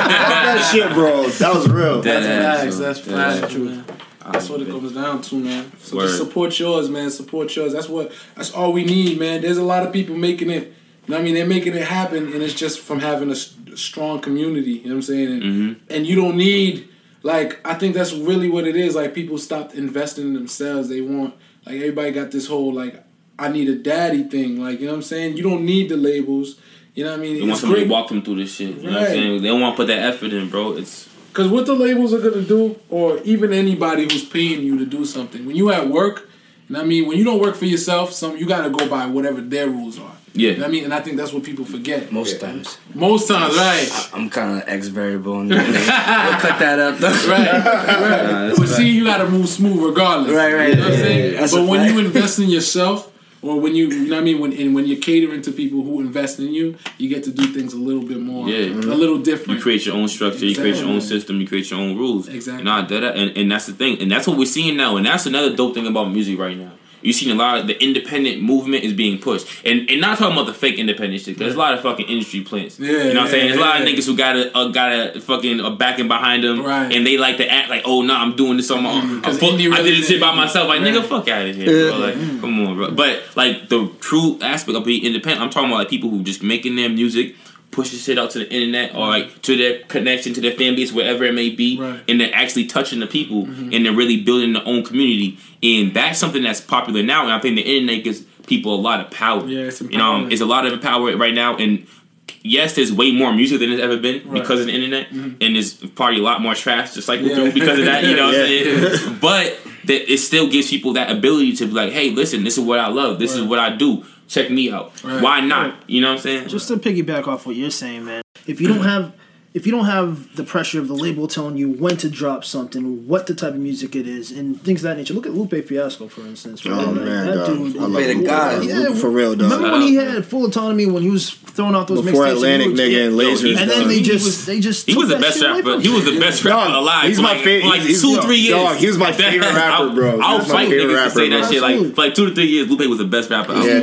that shit, bro. That was real. That's That facts. That's facts. True. That's what it comes down to, man. So Word. Just support yours, man. Support yours. That's what. That's all we need, man. There's a lot of people making it. You know what I mean, they're making it happen, and it's just from having a strong community. You know what I'm saying? And, mm-hmm. and you don't need like. I think that's really what it is. Like people stopped investing in themselves. They want like everybody got this whole like I need a daddy thing. Like you know what I'm saying? You don't need the labels. You know what I mean? They want somebody to walk them through this shit. You right. know what I'm saying? They don't want to put that effort in, bro. It's because what the labels are gonna do, or even anybody who's paying you to do something, when you at work, you know what I mean, when you don't work for yourself, some you gotta go by whatever their rules are. Yeah. You know what I mean, and I think that's what people forget. Most yeah. times. Most times, right. I'm kind of X variable. And we'll cut that up, though. Right, right. Nah, but see, you gotta move smooth regardless. Right, right. You know what I'm yeah, saying? yeah, but when fact. You invest in yourself, or when you, you know what I mean, when and when you're catering to people who invest in you, you get to do things a little bit more, yeah. a little different. You create your own structure, exactly. You create your own system, you create your own rules. Exactly. Nah, that, and, and that's the thing. And that's what we're seeing now. And that's another dope thing about music right now. You've seen a lot of the independent movement is being pushed. And and not talking about the fake independent shit, because there's a lot of fucking industry plants. Yeah, you know what yeah, I'm saying? There's yeah, a lot of yeah. niggas who got a, uh, got a fucking a backing behind them. Right. And they like to act like, oh, no, nah, I'm doing this on my own. Mm, really I did this shit by myself. Like, right. nigga, fuck out of here, bro. Like, mm. come on, bro. But, like, the true aspect of being independent, I'm talking about, like, people who just making their music, pushing shit out to the internet or like to their connection to their fan base, wherever it may be, right. and they're actually touching the people mm-hmm. and they're really building their own community. And that's something that's popular now. And I think the internet gives people a lot of power. Yeah, it's you know, it's a lot of power right now. And yes, there's way more music than there's ever been right. because of the internet, mm-hmm. and there's probably a lot more trash to cycle yeah. through because of that. You know, what yeah. I'm saying? But that it still gives people that ability to be like, hey, listen, this is what I love. This right. is what I do. Check me out. Right. Why not? Right. You know what I'm saying? Just to piggyback off what you're saying, man. If you don't have, if you don't have the pressure of the label telling you when to drop something, what the type of music it is, and things of that nature. Look at Lupe Fiasco, for instance. Right? Oh like, man, that dog. dude. I love the guy. Yeah, for real, dog. Remember when he had full autonomy when he was throwing out those before mixtapes Atlantic and nigga and Lasers, and then they just they just he took was the that best shit away rapper. from He was the him. best rapper alive. He's for my like, favorite. for like he's, two, dog, three years. Dog, he was my favorite rapper, bro. I'll fight niggas to say that shit. Like Absolutely. for like two to three years, Lupe was the best rapper. Yeah,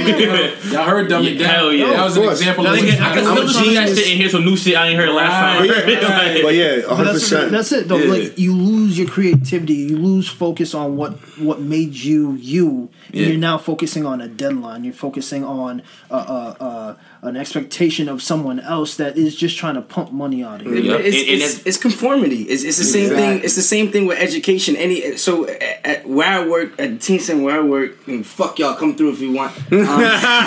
Y'all heard Dumb It Down. Hell yeah. That was an example of I can still listen to that shit and hear some new shit I ain't heard last time. But yeah, one hundred percent. That's it, though. Like you lose your creativity, you lose focus on what what made you you, and yeah. you're now focusing on a deadline. You're focusing on uh, uh, uh, an expectation of someone else that is just trying to pump money out of you. Yeah. It's, And- and it's, it's conformity. It's, it's the same Exactly. thing. It's the same thing with education. Any so at, at where I work at the teen center where I work, and fuck y'all, come through if you want. Um, um,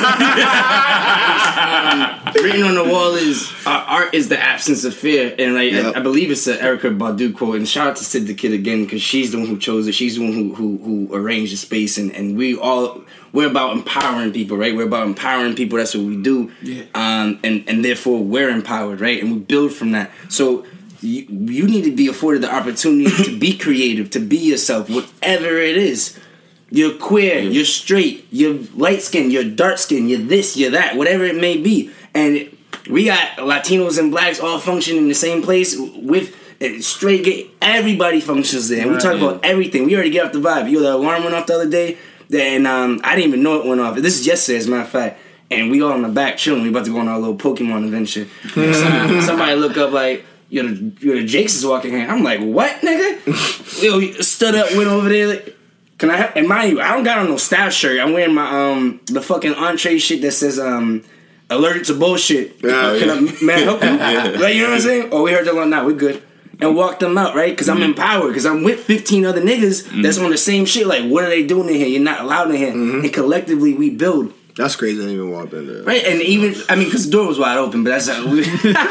written on the wall is uh, art is the absence of fear, and like Yep. I, I believe it's an Erykah Badu quote. And shout out to Sid the Kid again because she's the one who chose it. She's the one who who, who arranged the space, and, and we all we're about empowering people, right? We're about empowering people. That's what we do. Yeah. Um, and and therefore we're empowered, right? And we build from that. So you, you need to be afforded the opportunity to be creative, to be yourself, whatever it is. You're queer, you're straight, you're light skinned, you're dark skinned, you're this, you're that, whatever it may be. And we got Latinos and blacks all functioning in the same place with uh, straight gay. Everybody functions there. And we talk about everything. We already get off the vibe. Yo, the alarm went off the other day, and um, I didn't even know it went off. This is yesterday, as a matter of fact. And we all in the back chilling. We about to go on our little Pokemon adventure. Some- somebody look up like, yo, the, yo, the Jakes is walking in. I'm like, what, nigga? Yo, he stood up, went over there. Like, can I have, and mind you, I don't got on no staff shirt. I'm wearing my, um, the fucking entree shit that says, um, allergic to bullshit. Yeah, Can yeah. I, man, help you? Like, you know what I'm saying? Oh, we heard that one. Nah, we good. And walk them out, right? Because I'm empowered. Because I'm with fifteen other niggas that's on the same shit. Like, what are they doing in here? You're not allowed in here. And collectively, we build. That's crazy. I didn't even walk in there. Right, and even I mean, because the door was wide open, but that's how we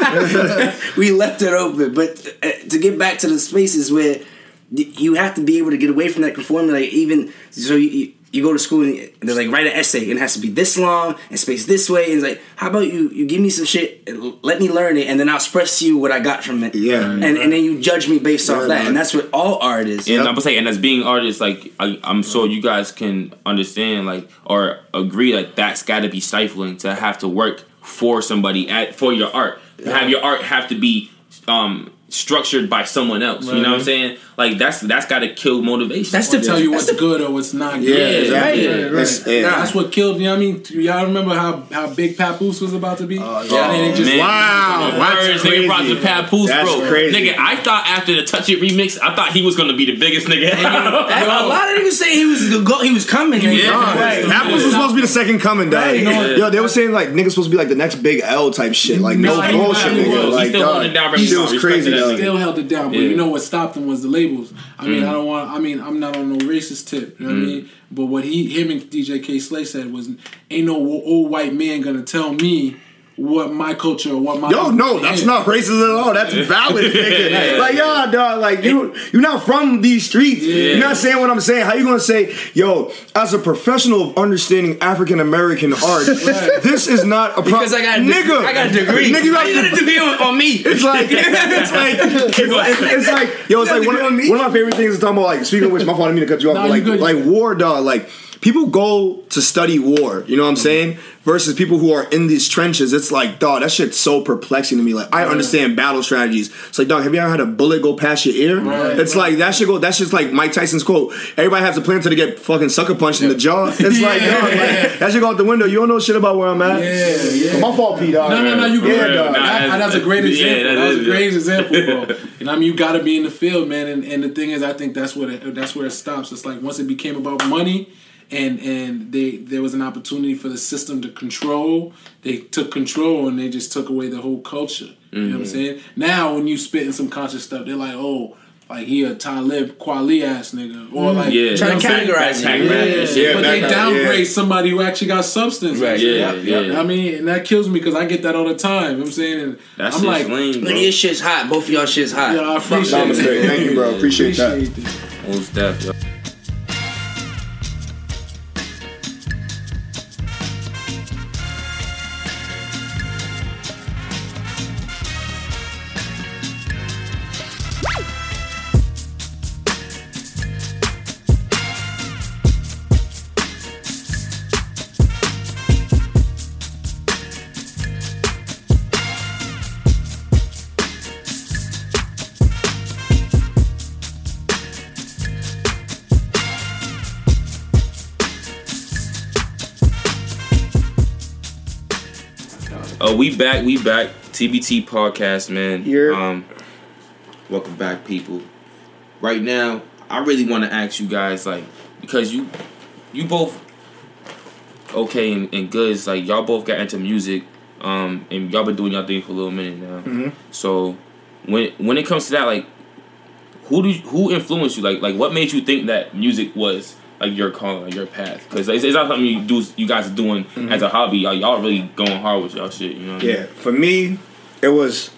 we left it open. But uh, to get back to the spaces where y- you have to be able to get away from that conformity, like even so, you you go to school and they're like write an essay and it has to be this long and spaced this way. And it's like, how about you you give me some shit, and let me learn it, and then I'll express to you what I got from it. Yeah. and and then you judge me based off Yeah, that, man. and that's what all art is. And I'm gonna say, and as being artists, like I, I'm sure you guys can understand, like or agree, like that's got to be stifling to have to work for somebody at for your art. To have your art have to be um, structured by someone else. You know what I'm saying? Like that's that's got to kill motivation. That's To the tell you that's what's the- good or what's not Yeah, good. exactly. right, It's- yeah. Nah. That's what killed. You know what I mean? Y'all remember how, how big Papoose was about to be? Oh, yeah. And it just, Man. Wow, that's Words, crazy. nigga brought the Papoose, That's bro. crazy. Nigga, I thought after the Touch It remix, I thought he was gonna be the biggest nigga. a lot of niggas say he was the go- he was coming. He was Yeah. gone. Right. Apples was supposed to be the second coming, dog. Right, yeah. Yo, they were saying like niggas supposed to be like the next big L type shit. Like no No, he bullshit, was. He nigga. was. Like, He still dog, holding down shit Remy was Ma. crazy, Respect to that dog. nigga. still held it down, but Yeah. you know what stopped him was the labels. I mean, I don't want. I mean, I'm not on no racist tip. You know what I mean? But what he, him, and D J K Slay said was, "Ain't no old white man gonna tell me what my culture or what my." Yo, no, that's Yeah. not racist at all. That's valid, nigga. Like, yo, dog, like you, you're not from these streets. You're not saying what I'm saying. How you gonna say, yo, as a professional of understanding African American art, this is not a problem. Because I got a de- nigga, I got a degree. Nigga, you got How you got a degree on, on me. It's like, it's like, it's like, it's like, yo, it's like one, of- one of my favorite things is talking about, like, speaking of which, my fault, I didn't mean to cut you off, Nah, but you like, good. like war, dog, like, people go to study war, you know what I'm saying? Versus people who are in these trenches. It's like, dog, that shit's so perplexing to me. Like, I understand battle strategies. It's like, dog, have you ever had a bullet go past your ear? Right, it's like, that shit go, that's just like Mike Tyson's quote. Everybody has a plan till they get fucking sucker punched in the jaw. It's like, dog, like, that shit go out the window. You don't know shit about where I'm at. Yeah, yeah. My fault, P, dog. No, no, no, you Yeah, good. dog. That- Nah, that's a great yeah, example. that that was is, a great yeah. example, bro. And I mean, you got to be in the field, man. And, and the thing is, I think that's what it, that's where it stops. It's like once it became about money, and and they there was an opportunity for the system to control. They took control and they just took away the whole culture. You know what I'm saying? Now, when you spitting some conscious stuff, they're like, oh. Like he a Talib Kweli ass nigga, or like Yeah. you know Trying what to I'm saying? categorize Tag you. rap Yeah, and shit. but that they kind of- downgrade yeah. somebody who actually got substance. Right. Yeah, yeah. I mean, and that kills me because I get that all the time. You know what I'm saying, and That I'm shit's like, lame, bro. Nigga, your shit's hot. Both of y'all shit's hot. yeah, I Fuck appreciate Nah, it. straight. Thank you, bro. Appreciate that. Appreciate that. Most def, yo. Oh, we back, we back. T B T podcast, man. Yeah. Um, welcome back, people. Right now, I really want to ask you guys, like, because you, you both, okay and, and good. It's like y'all both got into music Um, and y'all been doing y'all thing for a little minute now. Mm-hmm. So when when it comes to that, like, who do you, who influenced you? Like like what made you think that music was like your calling, like your path? Because it's, it's not something you do. You guys are doing mm-hmm. as a hobby. Y'all, y'all really going hard with y'all shit. You know? What yeah. I mean? For me, it was.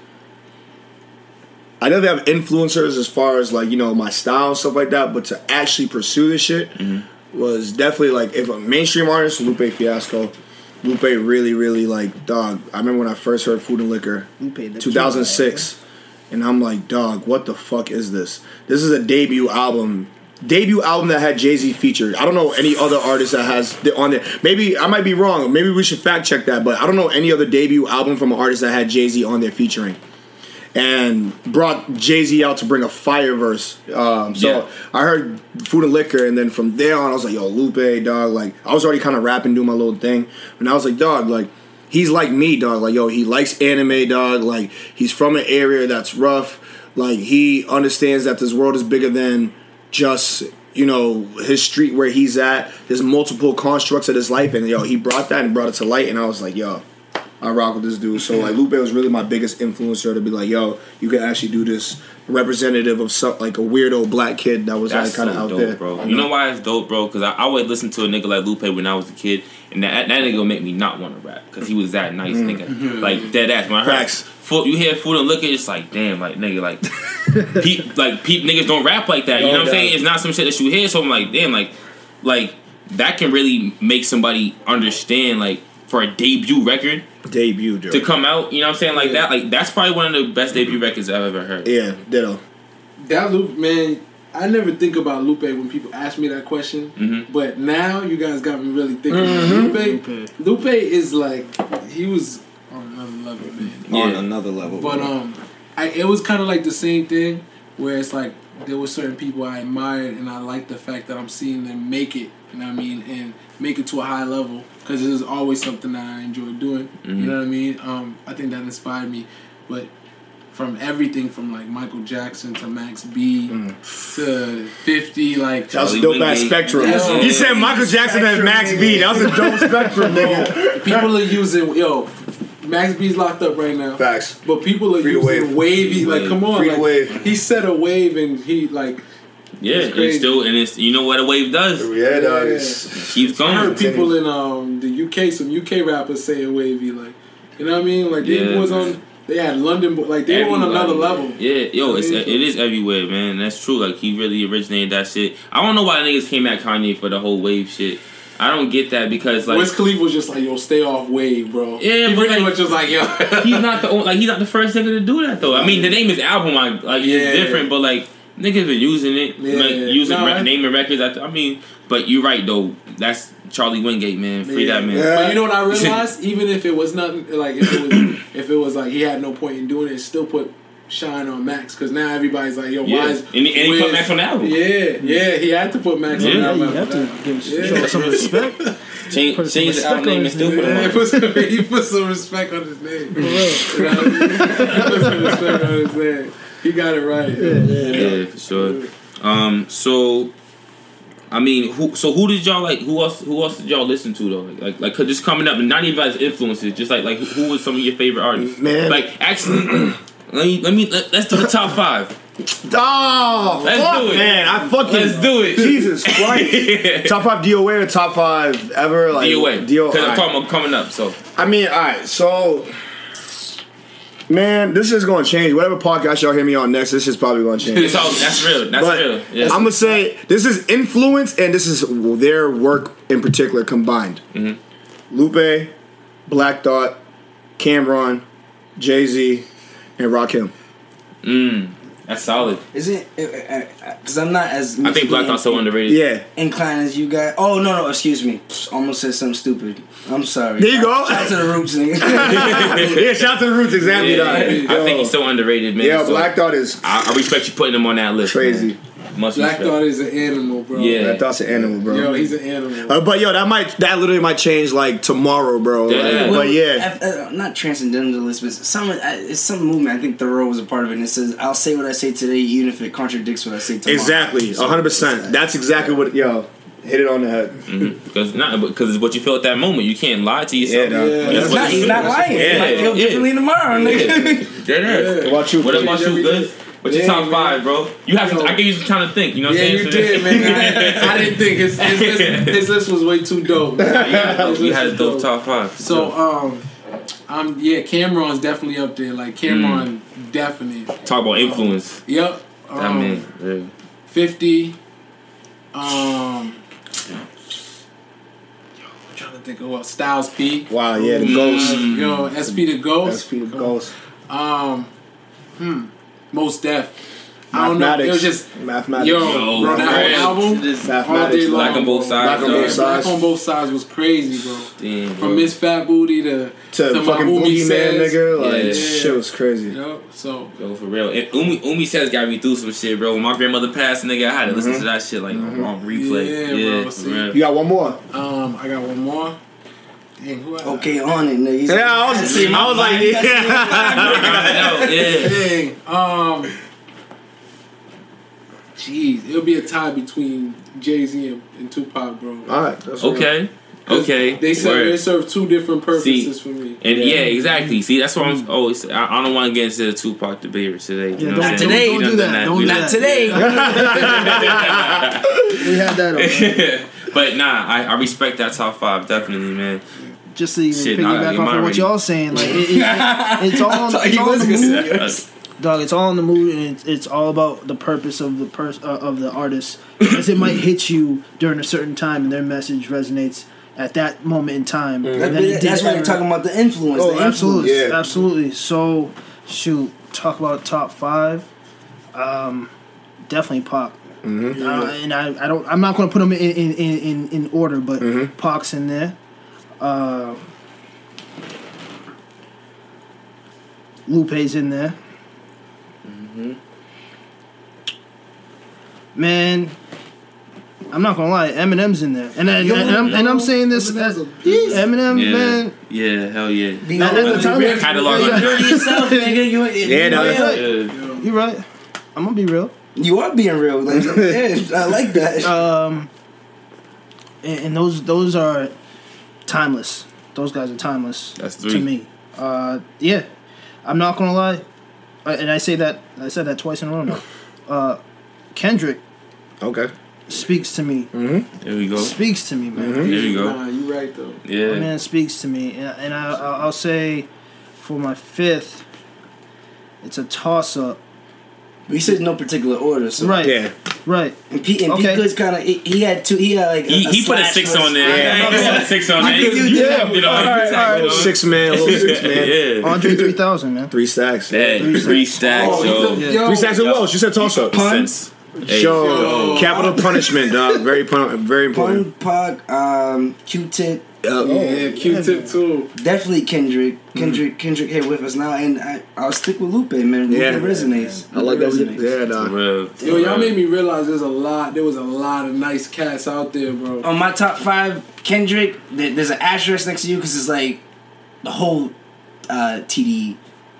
I definitely have influencers as far as like you know my style and stuff like that, but to actually pursue this shit mm-hmm. was definitely like if a mainstream artist, Lupe Fiasco. Lupe really, really like dog. I remember when I first heard Food and Liquor, two thousand six, and I'm like, dog, what the fuck is this? This is a debut album, debut album that had Jay-Z featured. I don't know any other artist that has it on there. Maybe I might be wrong. Maybe we should fact check that, but I don't know any other debut album from an artist that had Jay-Z on there featuring. And brought Jay-Z out to bring a fire verse. Um, so yeah. I heard Food and Liquor, and then from there on, I was like, yo, Lupe, dog. Like, I was already kind of rapping, doing my little thing. And I was like, dog, like, he's like me, dog. Like, yo, he likes anime, dog. Like, he's from an area that's rough. Like, he understands that this world is bigger than just, you know, his street where he's at. There's multiple constructs of his life. And, yo, he brought that and brought it to light. And I was like, yo, I rock with this dude. So like Lupe was really my biggest influencer to be like, yo, you can actually do this. Representative of some like a weirdo black kid that was That's like kind of so out dope, there, bro. You know why it's dope, bro? Because I, I would listen to a nigga like Lupe when I was a kid, and that that nigga would make me not want to rap because he was that nice mm. nigga, like dead ass. When I heard Facts. Food, you hear Food and Liquor, it's like damn, like nigga, like peep, like peep niggas don't rap like that. You know what I'm saying? It's not some shit that you hear. So I'm like, damn, like like that can really make somebody understand like for a debut record. Debut, dude. To come out, you know what I'm saying? Like yeah. that, like that's probably one of the best debut records I've ever heard. Yeah, ditto. That Lupe, man, I never think about Lupe when people ask me that question, mm-hmm. but now you guys got me really thinking. Mm-hmm. Lupe, Lupe, Lupe is like he was on another level, man. Yeah. On another level. But bro. um, I it was kind of like the same thing where it's like there were certain people I admired, and I liked the fact that I'm seeing them make it. You know what I mean, and make it to a high level because it is always something that I enjoy doing. Mm-hmm. You know what I mean? Um, I think that inspired me, but. From everything from like Michael Jackson to Max B mm. to fifty, like that was a dope ass spectrum. Yeah. He said Michael Jackson and Max B. That was a dope spectrum, nigga. People are using yo, Max B's locked up right now. Facts. But people are Free using wave. wavy. Like, come on, Free like, wave. he set a wave and he like. Yeah, it's still and it's you know what a wave does. Yeah, dog. Yeah. It keeps going. I heard people in um the U K, some U K rappers saying wavy, like, you know what I mean? Like these yeah, boys man. on. They had London, like they were on another level. Yeah, yo, it's it is everywhere, man. That's true. Like he really originated that shit. I don't know why niggas came at Kanye for the whole wave shit. I don't get that because like Wiz Khalifa was just like, yo, stay off wave, bro. Yeah, he but pretty like, much just like, yo, he's not the only, like he's not the first nigga to do that though. I mean, the name is album, like, like yeah. it's different, but like niggas been using it, yeah. like using no, re- I, naming records. I, I mean, but you're right though. That's Charlie Wingate, man. Free yeah. that man. Yeah. But you know what I realized? Even if it was nothing, like if it was, if it was like he had no point in doing it, it still put shine on Max because now everybody's like, yo, yeah. why is and, and he put Max on the album? Yeah, yeah, he had to put Max yeah. on the album. You have to give yeah. show some respect. Change, Put change the album name and still put yeah, him he, put some, he put some respect on his name. For real. You know what I mean? He put some respect on his name. He got it right. Yeah, yeah, yeah for sure. Um, so. I mean, who? So who did y'all like? Who else? Who else did y'all listen to though? Like, like, like just coming up, and not even as influences. Just like, like, who, who was some of your favorite artists? Man, like, actually, let me, let me, let, let's do the top five. Oh, let's fuck, do it, man! I fucking let's do it. Jesus Christ! yeah. Top five D O A or top five ever? Like D O A. D O A. Because I'm talking about coming up. So I mean, all right, so. Man, this is going to change. Whatever podcast y'all hear me on next, this is probably going to change. It's all, that's real. That's but real. Yeah. I'm going to say this is influence and this is their work in particular combined. Mm-hmm. Lupe, Black Thought, Cameron, Jay-Z, and Rakim. Mm, that's solid. Is it? Because I'm not as. I think Black Thought's so underrated. Yeah. Inclined as you guys. Oh no no! Excuse me. Almost said something stupid. I'm sorry. There you go. Shout out to the Roots, nigga. yeah, shout out to the Roots. Exactly. Yeah, I think he's so underrated, man. Yeah, so Black Thought is. I, I respect you putting him on that list. Crazy. Man. Much Black respect. Thought is an animal, bro. Yeah, Black Thought's an animal, bro. Yo, he's an animal. Uh, but yo, that might that literally might change like tomorrow, bro. Yeah. Like, Well, but yeah, uh, not transcendentalist, but some it's some movement. I think Thoreau was a part of it. And it says, "I'll say what I say today, even if it contradicts what I say tomorrow." exactly, So, one hundred percent. That's exactly what yo. Hit it on the head. Mm-hmm. Because not because it's what you feel at that moment. You can't lie to yourself. Yeah, Yeah. That's He's what not, you he's feel. not lying. Yeah, He might feel yeah. differently tomorrow, nigga. Dead ass. What about you? What about Every you, day. good? What's your Yeah, top man. five, bro? You have. Yo. To, I gave you some time to think. You know what Yeah, I'm you saying? did, man. I, I didn't think his, his, list, his list was way too dope. You had His you list had a was dope top five. So, um, um, yeah, Cameron's definitely up there. Like Cameron, definitely. Talk about influence. Yep. That Um, man. Yeah. fifty. Um, I'm trying to think of what Styles P. Wow, yeah, the Ghost. Yo, S P the Ghost. S P the Ghost. Um, hmm, Most Def. I don't know. It was just Mathematics. yo, Yo, bro. That man. whole album, all day Mathematics. long. Black on both sides. Black on dog. both sides. Black on both sides was crazy, bro. Damn, bro. From Miss Fat Booty to To, to fucking my Umi Boogeyman, Says. nigga. Like, Yeah. shit was crazy. Yo, so Yo, for real. And Umi, Umi says got me through some shit, bro. When my grandmother passed, nigga, I had to listen to that shit like on replay. Yeah, Yeah, bro, for see. real. You got one more? um, I got one more. Dang, who I Okay, on it, nigga. He's Yeah, I was, I was like, yeah. yeah. Dang. Um. Jeez, it'll be a tie between Jay Z and, and Tupac, bro. All right. That's Okay. Okay. They serve Word. they serve two different purposes See, for me. And yeah, exactly. See, that's what I'm always. I, I don't want to get into the Tupac debate today. You Yeah, know don't- what I'm Not saying? today. You Don't done do done that. Don't do We Not done- today. We had that on. But nah, I, I respect that top five definitely, man. Just to even Shit, nah, piggyback get off mine of what ready. y'all saying, like it, it, it, it's all, thought it's he all was in the gonna mood, say That's- dog. It's all in the mood, and it's, it's all about the purpose of the pers- uh, of the artist, because it might hit you during a certain time, and their message resonates at that moment in time. And That- then it that's did why you're ever- talking about the influence. Oh, the absolutely, influence. Yeah. absolutely. So, shoot, talk about top five. Um, definitely Pac. Mm-hmm. Uh, and I, I don't. I'm not going to put them in in, in, in in order, but Mm-hmm. Pac's in there. Uh, Lupe's in there. Mm-hmm. Man, I'm not gonna lie, Eminem's in there, and I, Yo, and, I'm, and I'm saying this, Eminem's uh, a beast. Eminem, Yeah. man. Yeah, hell yeah. Be At the time, Yeah. Catalog. yeah, You're yourself, nigga. You, Yeah, you, no, real. Yeah. you're right. I'm gonna be real. You are being real. Like, yeah, I like that. Um, and, and those those are timeless. Those guys are timeless. That's to three. me. Uh, yeah, I'm not gonna lie, I, and I say that I said that twice in a row now. Uh, Kendrick Okay. speaks to me. There we go. Speaks to me, man. There you go. Nah, you right though. Yeah. Man, speaks to me, and, and I, I'll I'll say for my fifth, it's a toss up. We said no particular order. So. Right, Yeah. right. And Pete, and Okay. Pete Good's kind of he, he had two. He had like He, a, he put a slash six verse. on there. Yeah. He put a six on there. I think you You did. know, All right, you all right. know. Little six man, little six man. Yeah. Andre three thousand, man. Three stacks. Yeah, three stacks, Oh, yo. he's a- Yeah. yo, Three stacks of Welsh. You said toss up. Sense. Hey, Yo, Yo. capital punishment, dog. Very, pun- very important. Pun, Pac, um, Q-Tip, Uh, Yeah, Q-Tip too. definitely Kendrick. Kendrick, Kendrick here with us now, and I, I'll stick with Lupe, man. Lupe Yeah. resonates. I like that. Lupe resonates. Yeah, For dog. real. Yo, y'all made me realize there's a lot. There was a lot of nice cats out there, bro. On my top five, Kendrick, there- there's an asterisk next to you because it's like the whole uh, T D E.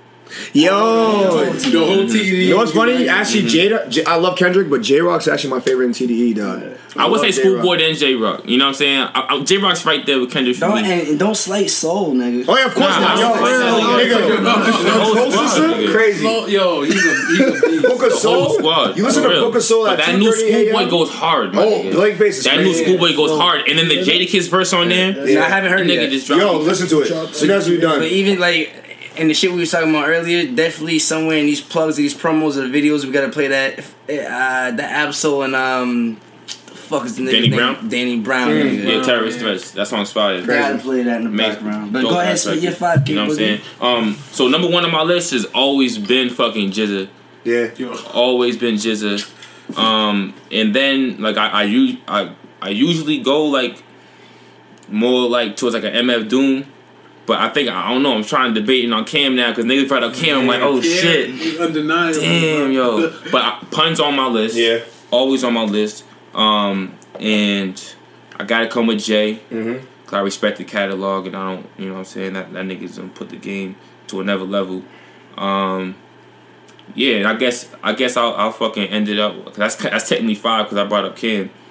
Yo. The whole T D E. You know what's funny? Right. Actually, Jada, J- I love Kendrick, but J Rock's actually my favorite in T D E, dog. I would love say J-Rock. Schoolboy then J Rock. You know what I'm saying? I, I, J Rock's right there with Kendrick for Don't me. and, and don't slight soul, nigga. Oh yeah, of course Nah, not. I Yo, don't think so. nigga, The whole Soul squad, Sister? nigga. Crazy. Yo, yo, he's a he's a beast. Book of The whole Soul. squad. You listen for to real. Book of Soul But at that new two thirty a m? Schoolboy goes hard. my Oh, nigga. Blankface is That new crazy. Schoolboy goes hard, and then the Jadakiss verse on there. Yeah. I haven't heard That it nigga yet. just dropped. Yo, listen to it. Soon as we But done. even like, and the shit we was talking about earlier, definitely somewhere in these plugs, these promos, or the videos, we gotta play that uh, the Absol and um, the fuck is the nigga Danny name? Brown? Danny Brown. nigga. Yeah, terrorist threats. That song's fire. Gotta play that in the Amazing. background. But Dope go ahead, ass spit record. your five, You know what I'm King saying? Um, so number one on my list has always been fucking Jizza. Yeah. Yo, Always been Jizza. Um, and then like I I, u- I I usually go like more like towards like an M F Doom. But I think I don't know. I'm trying to debate it on Cam now because niggas brought up Cam. I'm like, oh yeah, shit, he's undeniable. damn, yo. But I, Pun's on my list. Yeah. Always on my list. Um, and I gotta come with Jay. Mm-hmm. Cause I respect the catalog, and I don't, you know what I'm saying, that, that nigga's gonna put the game to another level. Um, yeah, and I guess I guess I'll, I'll fucking end it up. Cause that's that's technically five because I brought up Cam.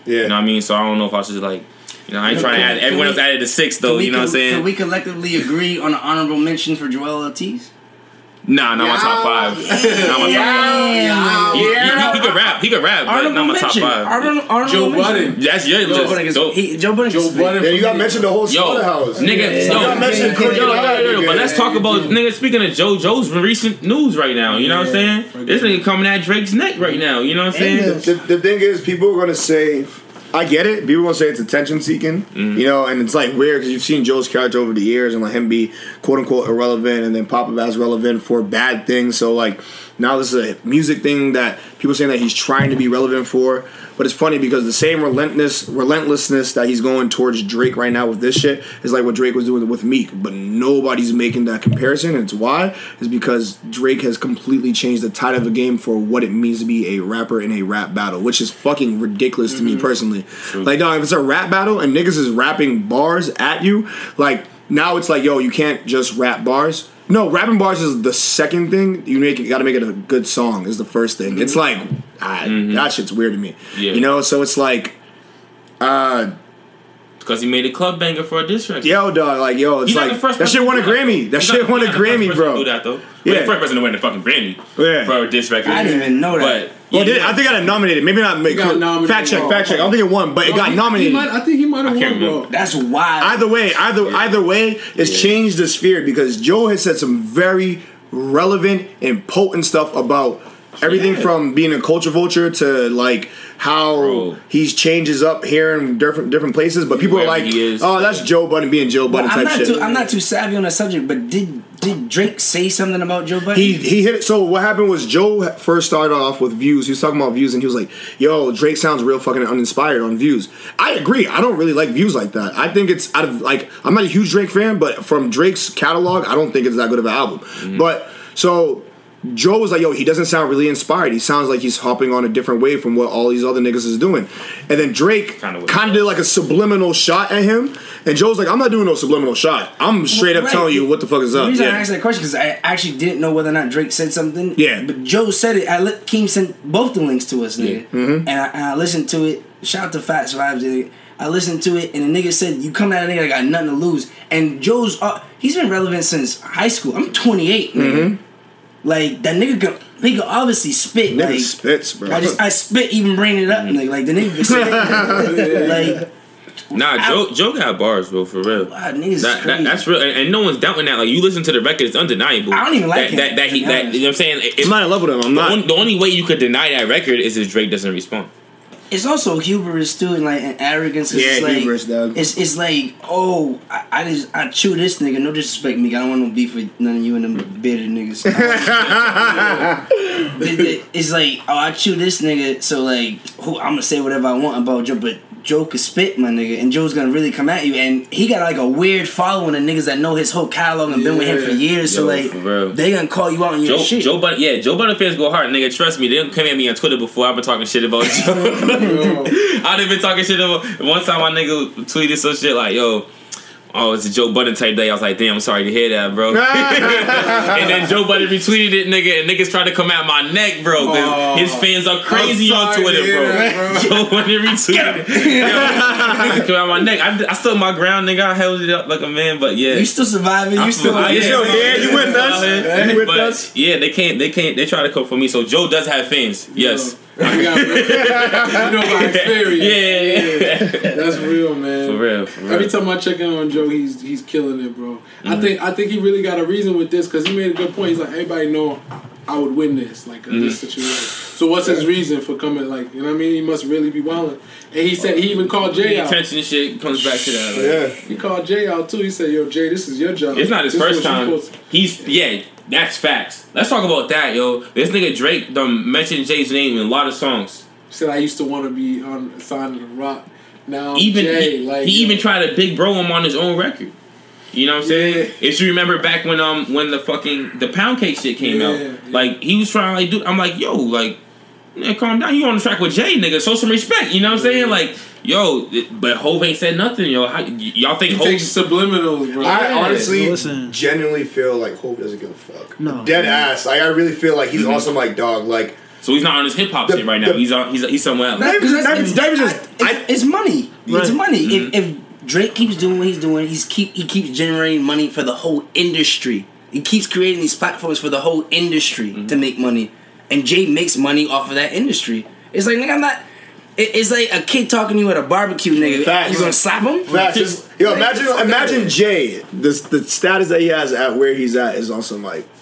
Yeah. You know what I mean? So I don't know if I should like, you know, I ain't trying to add. Everyone else added the six though. we, You know what I'm saying? Can we collectively agree on an honorable mention for Joel Ortiz? Nah, not my top five. Not my top five. He, he, he, he could rap. He could rap, but Honorable not my top mention. five. Honorable, honorable Joe mention. Budden. That's your Joe list. Budden is, Dope. he, Joe Budden Joe is Budden. Yeah, you got mentioned the whole Yo, slaughterhouse. nigga, You yo, got mentioned yo, Crooked yo, yo, Eye, yo, but nigga. let's talk about nigga. Speaking of Joe, Joe's recent news right now. You know what I'm saying? This nigga coming at Drake's neck right now. You know what I'm saying? The, the thing is, people are gonna say, I get it. People are gonna say it's attention seeking, Mm-hmm. you know, and it's like weird because you've seen Joe's character over the years and like him be quote unquote irrelevant and then pop up as relevant for bad things. So like now this is a music thing that people are saying that he's trying to be relevant for. But it's funny because the same relentless relentlessness that he's going towards Drake right now with this shit is like what Drake was doing with Meek. But nobody's making that comparison. And it's why? Is because Drake has completely changed the tide of the game for what it means to be a rapper in a rap battle, which is fucking ridiculous to me personally. Like, no, if it's a rap battle and niggas is rapping bars at you, like, now it's like, yo, you can't just rap bars. No, rapping bars is the second thing. You make it, got to make it a good song is the first thing. It's like ah, Mm-hmm. that shit's weird to me. Yeah. You know, so it's like, uh, Because he made a club banger for a diss track. yo, dog, like, yo, it's He's not like the first that person shit won a to do Grammy. That He's shit not- won a he's not the first Grammy, person to bro. Do that though. Yeah. Yeah, the first person to win the fucking Grammy Yeah. for a diss record. I didn't even know that. But Well, yeah, did it, I think I got nominated. Maybe not. Make, got nominated. fact check, fact check. I don't think it won, but it No, got he- nominated. He might, I think he might have I can't won, bro. remember. That's wild. Either way, either either way, it's changed the sphere because Joe has said some very relevant and potent stuff about everything Yeah. from being a culture vulture to like how Bro. he changes up here in different different places. But people are Wherever like, he is. "Oh, that's Joe Budden being Joe Well, Budden I'm type not shit." too. I'm not too savvy on the subject, but did did Drake say something about Joe Budden? He he hit it. So what happened was Joe first started off with Views. He was talking about Views, and he was like, "Yo, Drake sounds real fucking uninspired on Views." I agree. I don't really like Views like that. I think it's out of like I'm not a huge Drake fan, but from Drake's catalog, I don't think it's that good of an album. Mm-hmm. But so Joe was like, "Yo, he doesn't sound really inspired. He sounds like he's hopping on a different wave from what all these other niggas is doing." And then Drake Kinda what kind he of did does. like a subliminal shot at him, and Joe's like, "I'm not doing no subliminal shot. I'm straight up Right. telling you what the fuck is The up." reason I Yeah. asked that question because I actually didn't know whether or not Drake said something. Yeah. But Joe said it. I let Keem sent both the links to us, nigga. Mm-hmm. And, I, and I listened to it. Shout out to Fats Vibes, nigga. I listened to it, and the nigga said, "You come at a nigga, I got nothing to lose." And Joe's, uh, he's been relevant since high school. I'm twenty-eight, nigga. Mm-hmm. Like that nigga can, he can obviously spit. Nigga like spits, bro. I just I spit even bringing it up, nigga. Like the nigga can spit. like Nah, Joe Joe got bars, bro, for real. wow, niggas is That, crazy. that, that's real, and, and no one's doubting that. Like you listen to the record, it's undeniable. I don't even like that, him, that. That he, to be that honest. you know what I'm saying. It's, I'm not in love with him. I'm the, not. only, the only way you could deny that record is if Drake doesn't respond. It's also hubris too, and like and arrogance. It's Yeah, like, hubris, dog. It's it's like, oh, I, I just I chew this nigga. No disrespect, me. I don't want no beef with none of you and them bitter niggas. It- it- it's like, oh, I chew this nigga, so like, who I'm gonna say whatever I want about Joe, but Joe could spit, my nigga, and Joe's gonna really come at you, and he got like a weird following of niggas that know his whole catalog and been with him for years. so Yo, like, for real. they gonna call you out on your Joe, shit. Joe Budden, yeah, Joe Budden fans go hard, nigga. Trust me, they didn't come at me on Twitter before. I've been talking shit about Joe. I've been talking shit about. One time, my nigga tweeted some shit like, "Yo, oh, it's a Joe Budden type day." I was like, "Damn, I'm sorry to hear that, bro." And then Joe Budden retweeted it, nigga, and niggas tried to come at my neck, bro. 'Cause Oh, his fans are crazy I'm on sorry Twitter, to hear bro. that, Joe Budden retweeted it. Yo, niggas come at my neck. I, I stood my ground, nigga. I held it up like a man, but yeah. You still surviving? You I'm still? I- You still here? You with us? Yeah, You with but us? yeah, they can't. They can't. They try to come for me. So Joe does have fans. Yes. You got- you know by experience. Yeah, yeah. That's real, man. For real. For real. Every time I check in on Joe, he's he's killing it, bro. I think I think he really got a reason with this because he made a good point. He's like, everybody know I would win this, like in this situation. So what's his reason for coming? Like, you know what I mean? He must really be wilding. And he said he even called Jay out. Attention shit comes back to that. Like, Yeah. He called Jay out too. He said, "Yo, Jay, this is your job. It's not his This is first what you time. supposed to-" He's yeah. That's facts. Let's talk about that, yo. This nigga Drake done mentioned Jay's name in a lot of songs. He said I used to want to be on signed to the Rock. Now I'm Even Jay, he, like he yo, even tried to big bro him on his own record. You know what I'm saying? Yeah. If you remember back when um when the fucking the pound cake shit came Yeah, out, yeah. like he was trying to like do. I'm like, yo, like, man, calm down. You on the track with Jay, nigga? Show some respect. You know what I'm saying? Like, yo, it, but Hov ain't said nothing, yo. How, y- y'all think He Hov? takes subliminals, bro. I honestly Listen. genuinely feel like Hope doesn't give a fuck. No. Dead ass. Like I really feel like he's Mm-hmm. also like dog. Like So he's not on his hip hop The- shit right now. the- He's on. He's he's somewhere else. Not even- not even- not even just- I- I- it's, it's money. It's Right. money. Mm-hmm. If, if Drake keeps doing what he's doing, he's keep he keeps generating money for the whole industry. He keeps creating these platforms for the whole industry Mm-hmm. to make money, and Jay makes money off of that industry. It's like nigga, I'm not. it- It's like a kid talking to you at a barbecue, nigga. Facts. You gonna slap him? Facts. It's- Yo, imagine, imagine Jay. The the status that he has at where he's at is on some like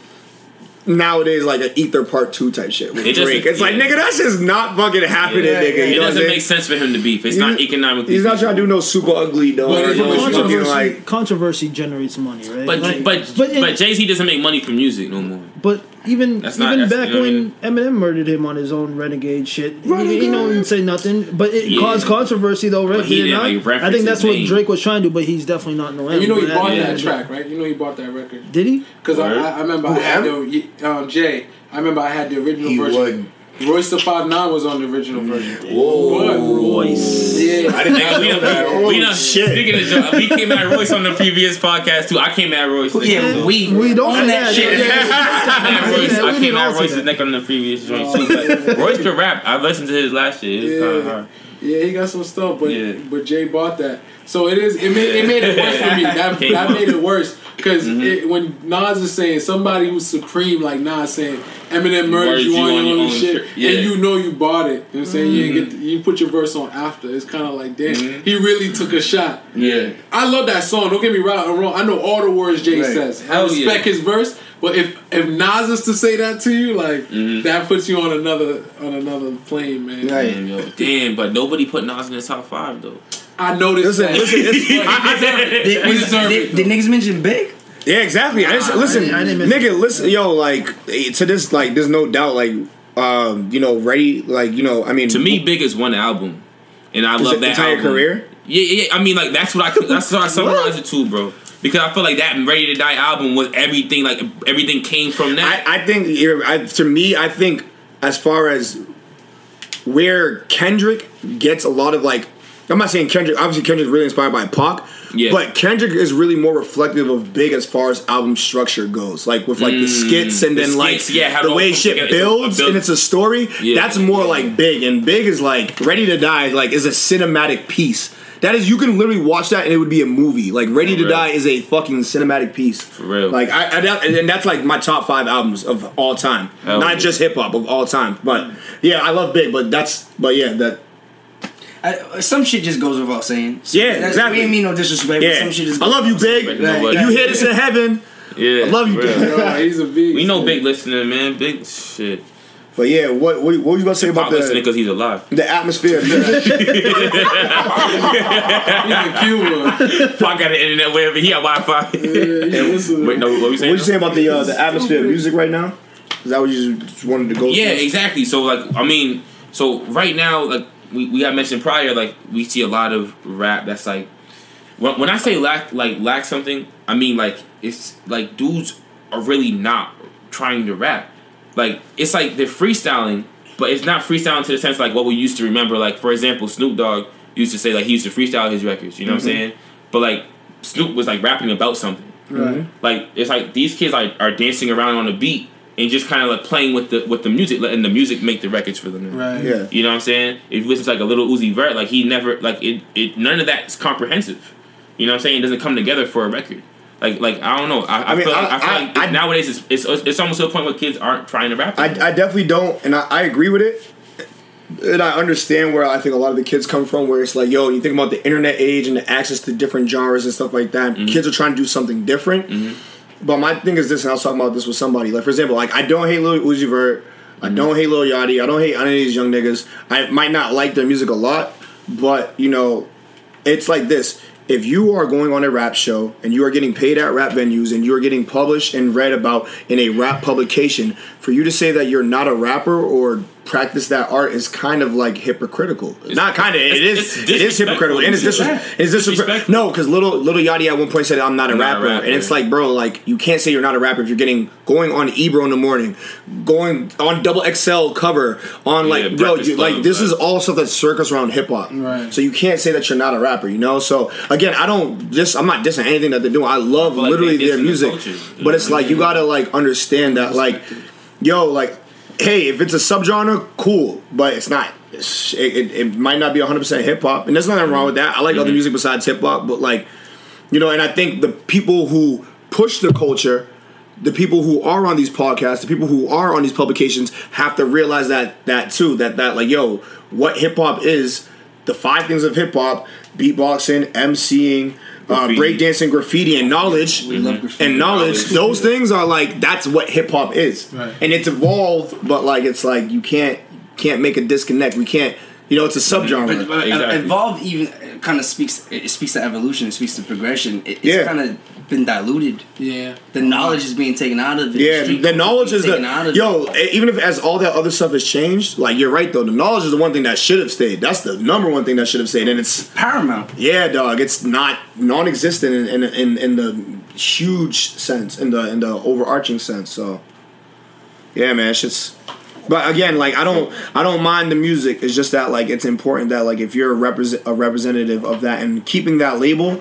nowadays like an Ether Part Two type shit with It doesn't- Drake. It's like yeah. nigga, that's just not fucking happening, Yeah, nigga. it You know what I'm doesn't saying? make sense for him to beef. It's not He's- economically. He's not feasible. trying to do no super ugly dog. But it's no what you fucking, do. like Controversy generates money, right? But Like, but but, but, it- Jay Z doesn't make money from music no more. But even That's even not- that's- back you know what I when mean? Eminem murdered him on his own renegade shit, he, he no one say nothing. But it Yeah. caused controversy though, right? But he Did it didn't, not? like, reference I think that's his what name. Drake was trying to do, but he's definitely not no. And you know he But bought yeah. that track, right? You know he bought that record. Did he? Because I, Word. I, I remember I had the um, Jay. I remember I had the original he version. would. Royce the five nine was on the original version. Whoa. Royce. Yeah. I didn't Nigga, we think done, we done, shit. speaking of Joe, we came at Royce on the previous podcast too. I came at Royce. nigga. Yeah, we We don't on say that that. shit. Yeah, yeah, I came at yeah, Royce, we I came didn't all at say Royce's that. neck on the previous joint too. But Royce could rap. I listened to his last shit. It was kind of Yeah. hard. Yeah, he got some stuff, but Yeah. but Jay bought that. So it is. It made it made it worse for me. That Came that up. made it worse because Mm-hmm. when Nas is saying somebody who's supreme like Nas saying Eminem murdered Murdered you on your own shit, shirt. Yeah. and you know you bought it. You know what I'm saying? You Mm-hmm. get you put your verse on after. It's kind of like damn, he really took a shot. Yeah. I love that song. Don't get me wrong. I'm wrong. I know all the words Jay Right. says. I Hell respect yeah. his verse. But if if Nas is to say that to you, like Mm-hmm. that puts you on another on another plane, man. Right. Damn, yo. Damn, but nobody put Nas in the top five though. I noticed Listen, that. listen, it's, But he deserved it. Did, He deserved did, it, did though. niggas mention Big? Yeah, exactly. I just, listen, I didn't- I didn't miss nigga, listen, yo, like to this, like, there's no doubt, like, um, you know, ready, like, you know, I mean, To me, Big is one album, and I his love that entire album. career. Yeah, yeah. I mean, like that's what I that's what I summarize it to, bro. Because I feel like that Ready to Die album was everything. Like everything came from that. I, I think, I, to me, I think as far as where Kendrick gets a lot of like, I'm not saying Kendrick. Obviously, Kendrick's really inspired by Pac. Yeah. But Kendrick is really more reflective of Big as far as album structure goes. Like with like the skits and the then like skits, yeah, how it the all way comes shit together. It's a- a builds build- and it's a story. Yeah. That's more like Big. And Big is like Ready to Die. Like is a cinematic piece. That is, you can literally watch that and it would be a movie. Like Ready For to real. Die is a fucking cinematic piece. For real. Like I, I that, and that's like my top five albums of all time. Hell Not yeah. just hip hop of all time. But yeah, I love Big. But that's but yeah that. I, some shit just goes without saying. Yeah, That's- exactly. We ain't mean no disrespect, but Yeah, some shit just I goes love you, without Big. Like, nobody- You hear this in heaven. yeah, I love you, for real. Big. Yo, he's a beast. We know Big listening, man. Big shit. But yeah, what what, what were you about to say Pop about listening the because he's alive. the atmosphere? He's in Cuba. Pop got the internet wherever he got Wi-Fi. Yeah, he's listening. Wait, no, what were you saying? What you saying about the uh, the atmosphere of music right now? Is that what you just wanted to go? Yeah, through? exactly. So like, I mean, so right now, like we, we had mentioned prior, like we see a lot of rap that's like, when, when I say lack like lack something, I mean like it's like dudes are really not trying to rap. Like it's like they're freestyling, but it's not freestyling to the sense like what we used to remember. Like for example, Snoop Dogg used to say like he used to freestyle his records. You know Mm-hmm. what I'm saying? But like Snoop was like rapping about something. Right. Like it's like these kids like are dancing around on a beat and just kind of like playing with the with the music, letting the music make the records for them. Right. Yeah. You know what I'm saying? If you listen to like a little Uzi Vert, like he never like it. It none of that's comprehensive. You know what I'm saying? It doesn't come together for a record. Like like I don't know. I, I, I mean, feel like, I- I feel I- like I- nowadays it's, it's it's almost to a point where kids aren't trying to rap. I, anymore. I definitely don't, and I, I agree with it. And I understand where I think a lot of the kids come from, where it's like, yo, you think about the internet age and the access to different genres and stuff like that. Mm-hmm. Kids are trying to do something different. But my thing is this, and I was talking about this with somebody. Like, for example, like I don't hate Lil Uzi Vert. I Mm-hmm. don't hate Lil Yachty. I don't hate any of these young niggas. I might not like their music a lot, but you know, it's like this. If you are going on a rap show and you are getting paid at rap venues and you are getting published and read about in a rap publication, for you to say that you're not a rapper or practice that art is kind of like hypocritical. not kind of. It it's- is. it's It is hypocritical, and it's disrespectful. disrespectful. It's disrespectful. Disrespectful. No, because little little Yachty at one point said, "I'm not a I'm not a rapper," rapper. and it's like, bro, like you can't say you're not a rapper if you're getting going on Ebro in the morning, going on double X L cover on like Yeah, yo, Breakfast you, like Club, this like- is all stuff that circus around hip hop. Right. So you can't say that you're not a rapper, you know. So again, I don't just I'm not dissing anything that they're doing. I love feel like literally they their dissing the music, culture, you but know it's what I like you mean? gotta like understand that like, yo, like. hey, if it's a subgenre, cool, but it's not. It's, it, it, it might not be one hundred percent hip hop, and there's nothing wrong with that. I like mm-hmm. other music besides hip hop, but like, you know, and I think the people who push the culture, the people who are on these podcasts, the people who are on these publications have to realize that that too. That that like, yo, what hip hop is, the five things of hip hop: beatboxing, emceeing, uh, breakdancing, graffiti, and knowledge. We love graffiti. And knowledge. Those things are like that's what hip hop is, right. and it's evolved. But like, it's like you can't can't make a disconnect. We can't. You know, it's a subgenre. But, but exactly. evolve even kind of speaks. It speaks to evolution. It speaks to progression. It, it's Yeah. kind of been diluted. Yeah. The knowledge is being taken out of it. Yeah, street the culture knowledge is being the taken out of yo. it. Even if as all that other stuff has changed, like you're right though. The knowledge is the one thing that should have stayed. That's the number one thing that should have stayed, and it's paramount. yeah, dog. It's not non-existent in in, in, in the huge sense, in the in the overarching sense. So yeah, man, it's just. But again, like I don't, I don't mind the music. It's just that like it's important that like if you're a represent a representative of that and keeping that label.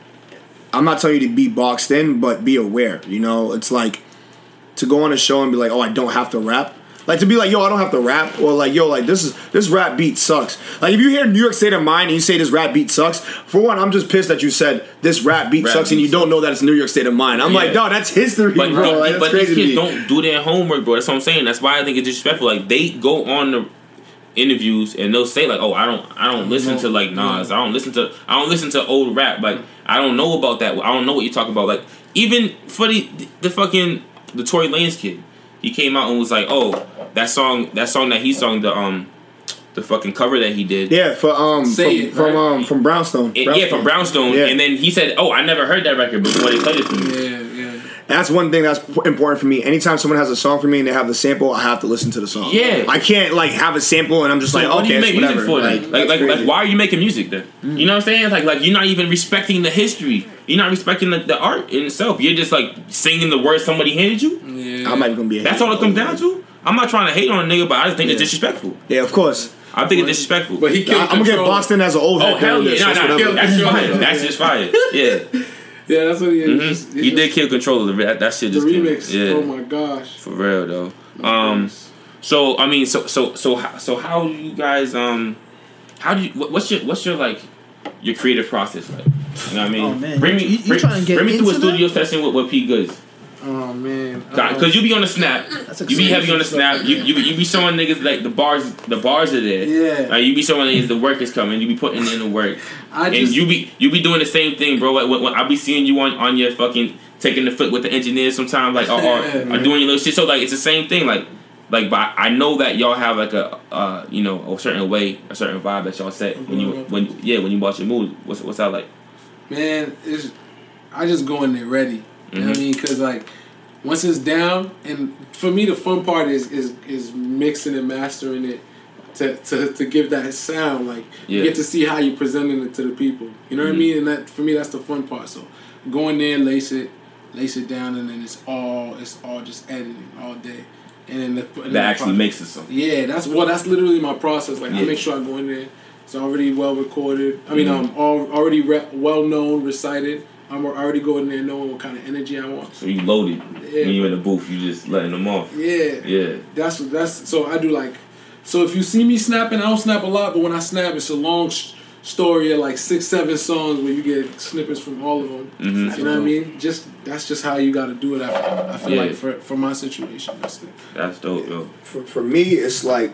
I'm not telling you to be boxed in, but be aware. You know, it's like to go on a show and be like, oh, I don't have to rap. Like to be like, yo, I don't have to rap, or like, yo, like this is this rap beat sucks. Like if you hear New York State of Mind and you say this rap beat sucks, for one, I'm just pissed that you said this rap beat Rap sucks beat and you don't know that it's New York State of Mind. I'm Yeah. like, no, that's history, But, bro. but, Like, that's but crazy these to kids me. don't do their homework, bro. That's what I'm saying. That's why I think it's disrespectful. Like they go on the interviews and they'll say like, "Oh, I don't, I don't listen to like Nas. I don't listen to, I don't listen to old rap. Like I don't know about that. I don't know what you're talking about. Like even for the the fucking the Tory Lanez kid, he came out and was like, "Oh, that song, that song that he sung the um." The fucking cover that he did, Yeah, for um Say from, it, from right? um from Brownstone. It- yeah, from Brownstone, Yeah. and then he said, "Oh, I never heard that record before they played it for me." Yeah, yeah. That's one thing that's important for me. Anytime someone has a song for me and they have the sample, I have to listen to the song. Yeah. I can't like have a sample and I'm just So like, what okay, do you it's make whatever. music for then? Like, Like, that's like, like, crazy. why are you making music then? You know what I'm saying? Like, like you're not even respecting the history. You're not respecting the, the art in itself. You're just like singing the words somebody handed you. Yeah. I'm not even gonna be. A That's hater. all it comes down to. I'm not trying to hate on a nigga, but I just think it's disrespectful. Yeah, of course. I think it's disrespectful. But he killed I'm gonna get Control. Boston as an old head. oh hell doing yeah, this, nah, so nah, whatever. that's Control. fire. That's just fire. Yeah, Yeah, that's what he is. hmm Just- he just- did kill Control. The that, that shit The just came- remix. Yeah, Oh my gosh. for real though. Um, so I mean, so so so how, so how do you guys um, how do you what, what's your what's your like your creative process like? You know what I mean? Oh, man. Bring me You- you bring, trying to get bring me through a into that? studio session with, with P Goods. Oh man. Because you be on the snap, That's you be exciting. heavy on the snap. You, you you be showing niggas like the bars, the bars are there. Yeah. Like, you be showing niggas the work is coming. You be putting in the work, I and just you be you be doing the same thing, bro. Like, when, when I be seeing you on, on your fucking taking the foot with the engineers sometimes, like or, or, Yeah, or doing your little shit. So like it's the same thing, like like. But I know that y'all have like a uh you know a certain way, a certain vibe that y'all set when you when yeah when you watch your moves. What's what's that like? man, it's I just go in there ready. You know what I mean? Because like once it's down, and for me the fun part is is is mixing and mastering it to to, to give that sound. Like Yeah. you get to see how you're presenting it to the people. You know what I Mhm. mean? And that for me that's the fun part. So go in there, lace it, lace it down, and then it's all it's all just editing all day. And then the, and then the That actually pro- makes it something. Yeah, that's well. That's literally my process. Like Yeah. I make sure I go in there. It's already well recorded. I mean, Mhm. um, all, already re- well known, recited. I'm already going there knowing what kind of energy I want. So you loaded Yeah. when you in the booth. You just letting them off. Yeah, Yeah. that's that's. So I do like. So if you see me snapping, I don't snap a lot, but when I snap, it's a long sh- story of like six, seven songs where you get snippets from all of them. Mhm. You know what I mean? Just that's just how you got to do it. I, I feel Yeah. like for for my situation, that's it. That's dope, yo. For, for me, it's like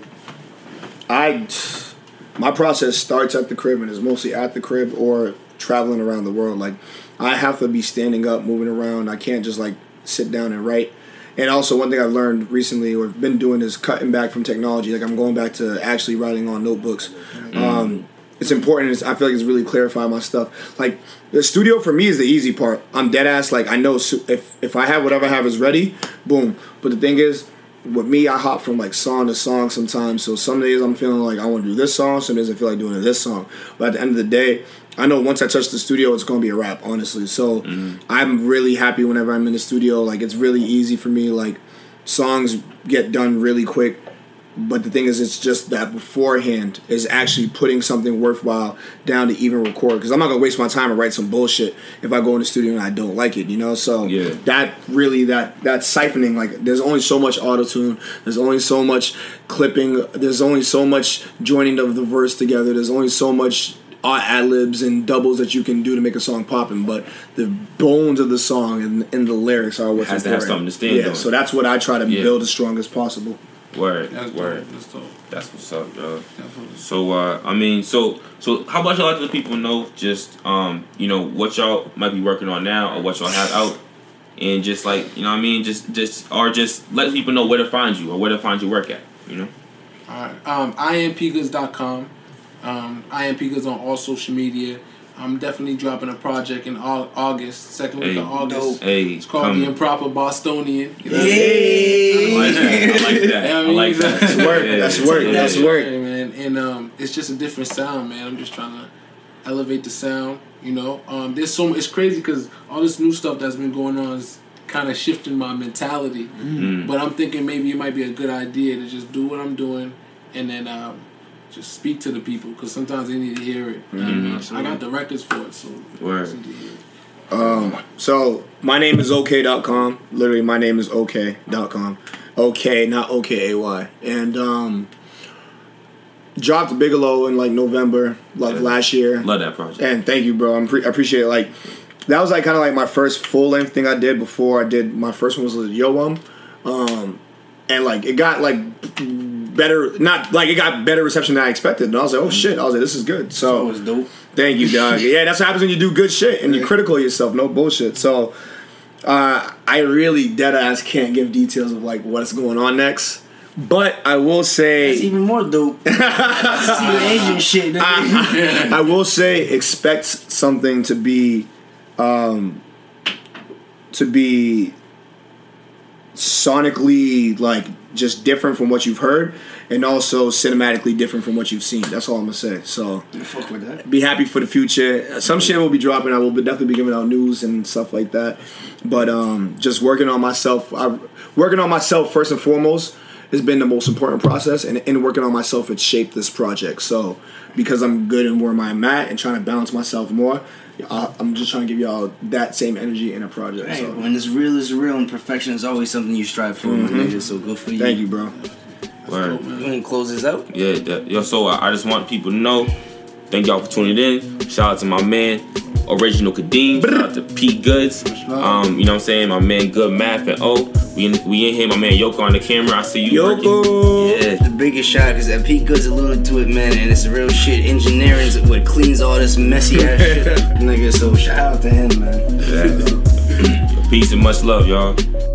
I my process starts at the crib and is mostly at the crib or traveling around the world. Like I have to be standing up, moving around. I can't just like sit down and write. And also, one thing I've learned recently or been doing is cutting back from technology. Like I'm going back to actually writing on notebooks. Um, it's important. It's, I feel like it's really clarified my stuff. Like the studio for me is the easy part. I'm dead ass. Like I know su- if if I have whatever I have is ready, boom. But the thing is, with me, I hop from like song to song sometimes. So some days I'm feeling like I want to do this song. Some days I feel like doing this song. But at the end of the day, I know once I touch the studio, it's going to be a wrap, honestly. So Mm-hmm. I'm really happy whenever I'm in the studio. Like it's really easy for me. Like songs get done really quick. But the thing is, it's just that beforehand is actually putting something worthwhile down to even record. Because I'm not gonna waste my time and write some bullshit if I go in the studio and I don't like it, you know. So Yeah. that really that that siphoning, like, there's only so much auto tune, there's only so much clipping, there's only so much joining of the verse together, there's only so much ad libs and doubles that you can do to make a song popping. But the bones of the song and, and the lyrics are what's Has to have important. something to stand yeah, on. so that's what I try to Yeah. build as strong as possible. Word, That's word. dope. That's dope. That's what's up, yo. Definitely. So, uh, I mean, so, so, how about y'all let the people know just, um, you know, what y'all might be working on now or what y'all have out, and just like, you know what I mean, just, just, or just let people know where to find you or where to find your work at, you know? All right. Um, I am P goods dot com. Um, I am P goods on all social media. I'm definitely dropping a project in au- August, second week Hey, of August. Hey, It's called come. The Improper Bostonian. You know what I mean? I like that. I like that. Yeah, I I mean, like that. that's work. Yeah, That's work. yeah. That's work. Yeah, man. And um, it's just a different sound, man. I'm just trying to elevate the sound. You know, um, there's so it's crazy because all this new stuff that's been going on is kind of shifting my mentality. Mm. But I'm thinking maybe it might be a good idea to just do what I'm doing and then um, just speak to the people because sometimes they need to hear it. You know what I mean? I got the records for it, so Word. they need to hear it. Um, so my name is OK dot com. Literally, my name is OK dot com. OK, not O K A Y. And um, dropped Bigelow in like November, like Yeah. last year. Love that project. And thank you, bro. I'm pre- I appreciate it. Like, that was like kind of like my first full length thing I did before I did my first one was with Yo Um. Um, and like it got like better, not like it got better reception than I expected. And I was like, oh shit. I was like, this is good. That So was dope. thank you, dog. Yeah, that's what happens when you do good shit and you're critical of yourself. No bullshit. So uh, I really dead ass can't give details of like what's going on next. But I will That's say, even more dope. Secret agent shit. nigga. I will say, expect something to be, um, to be sonically like just different from what you've heard, and also cinematically different from what you've seen. That's all I'm gonna say. So Fuck with that. be happy for the future. Some shit will be dropping. I will be definitely be giving out news and stuff like that. But um, just working on myself. I, working on myself first and foremost has been the most important process, and in working on myself, it shaped this project. So because I'm good in where I'm at and trying to balance myself more, I, I'm just trying to give y'all that same energy in a project. Hey, So when it's real, it's real, and perfection is always something you strive for, my nigga. So good for you. thank you, bro. Word. You want to close this out? Yeah, that, yo, so I, I just want people to know, thank y'all for tuning in. Shout out to my man, Original Kadeem. Shout out to P Goods. Um, you know what I'm saying? My man, Good Math and O. We in, we in here, my man Yoko on the camera. I see you working. Yoko. Yeah, the biggest shot because that Pete Goods alluded to it, man, and it's real shit. Engineering is what cleans all this messy ass shit, nigga. So shout out to him, man. Yeah. Peace and much love, y'all.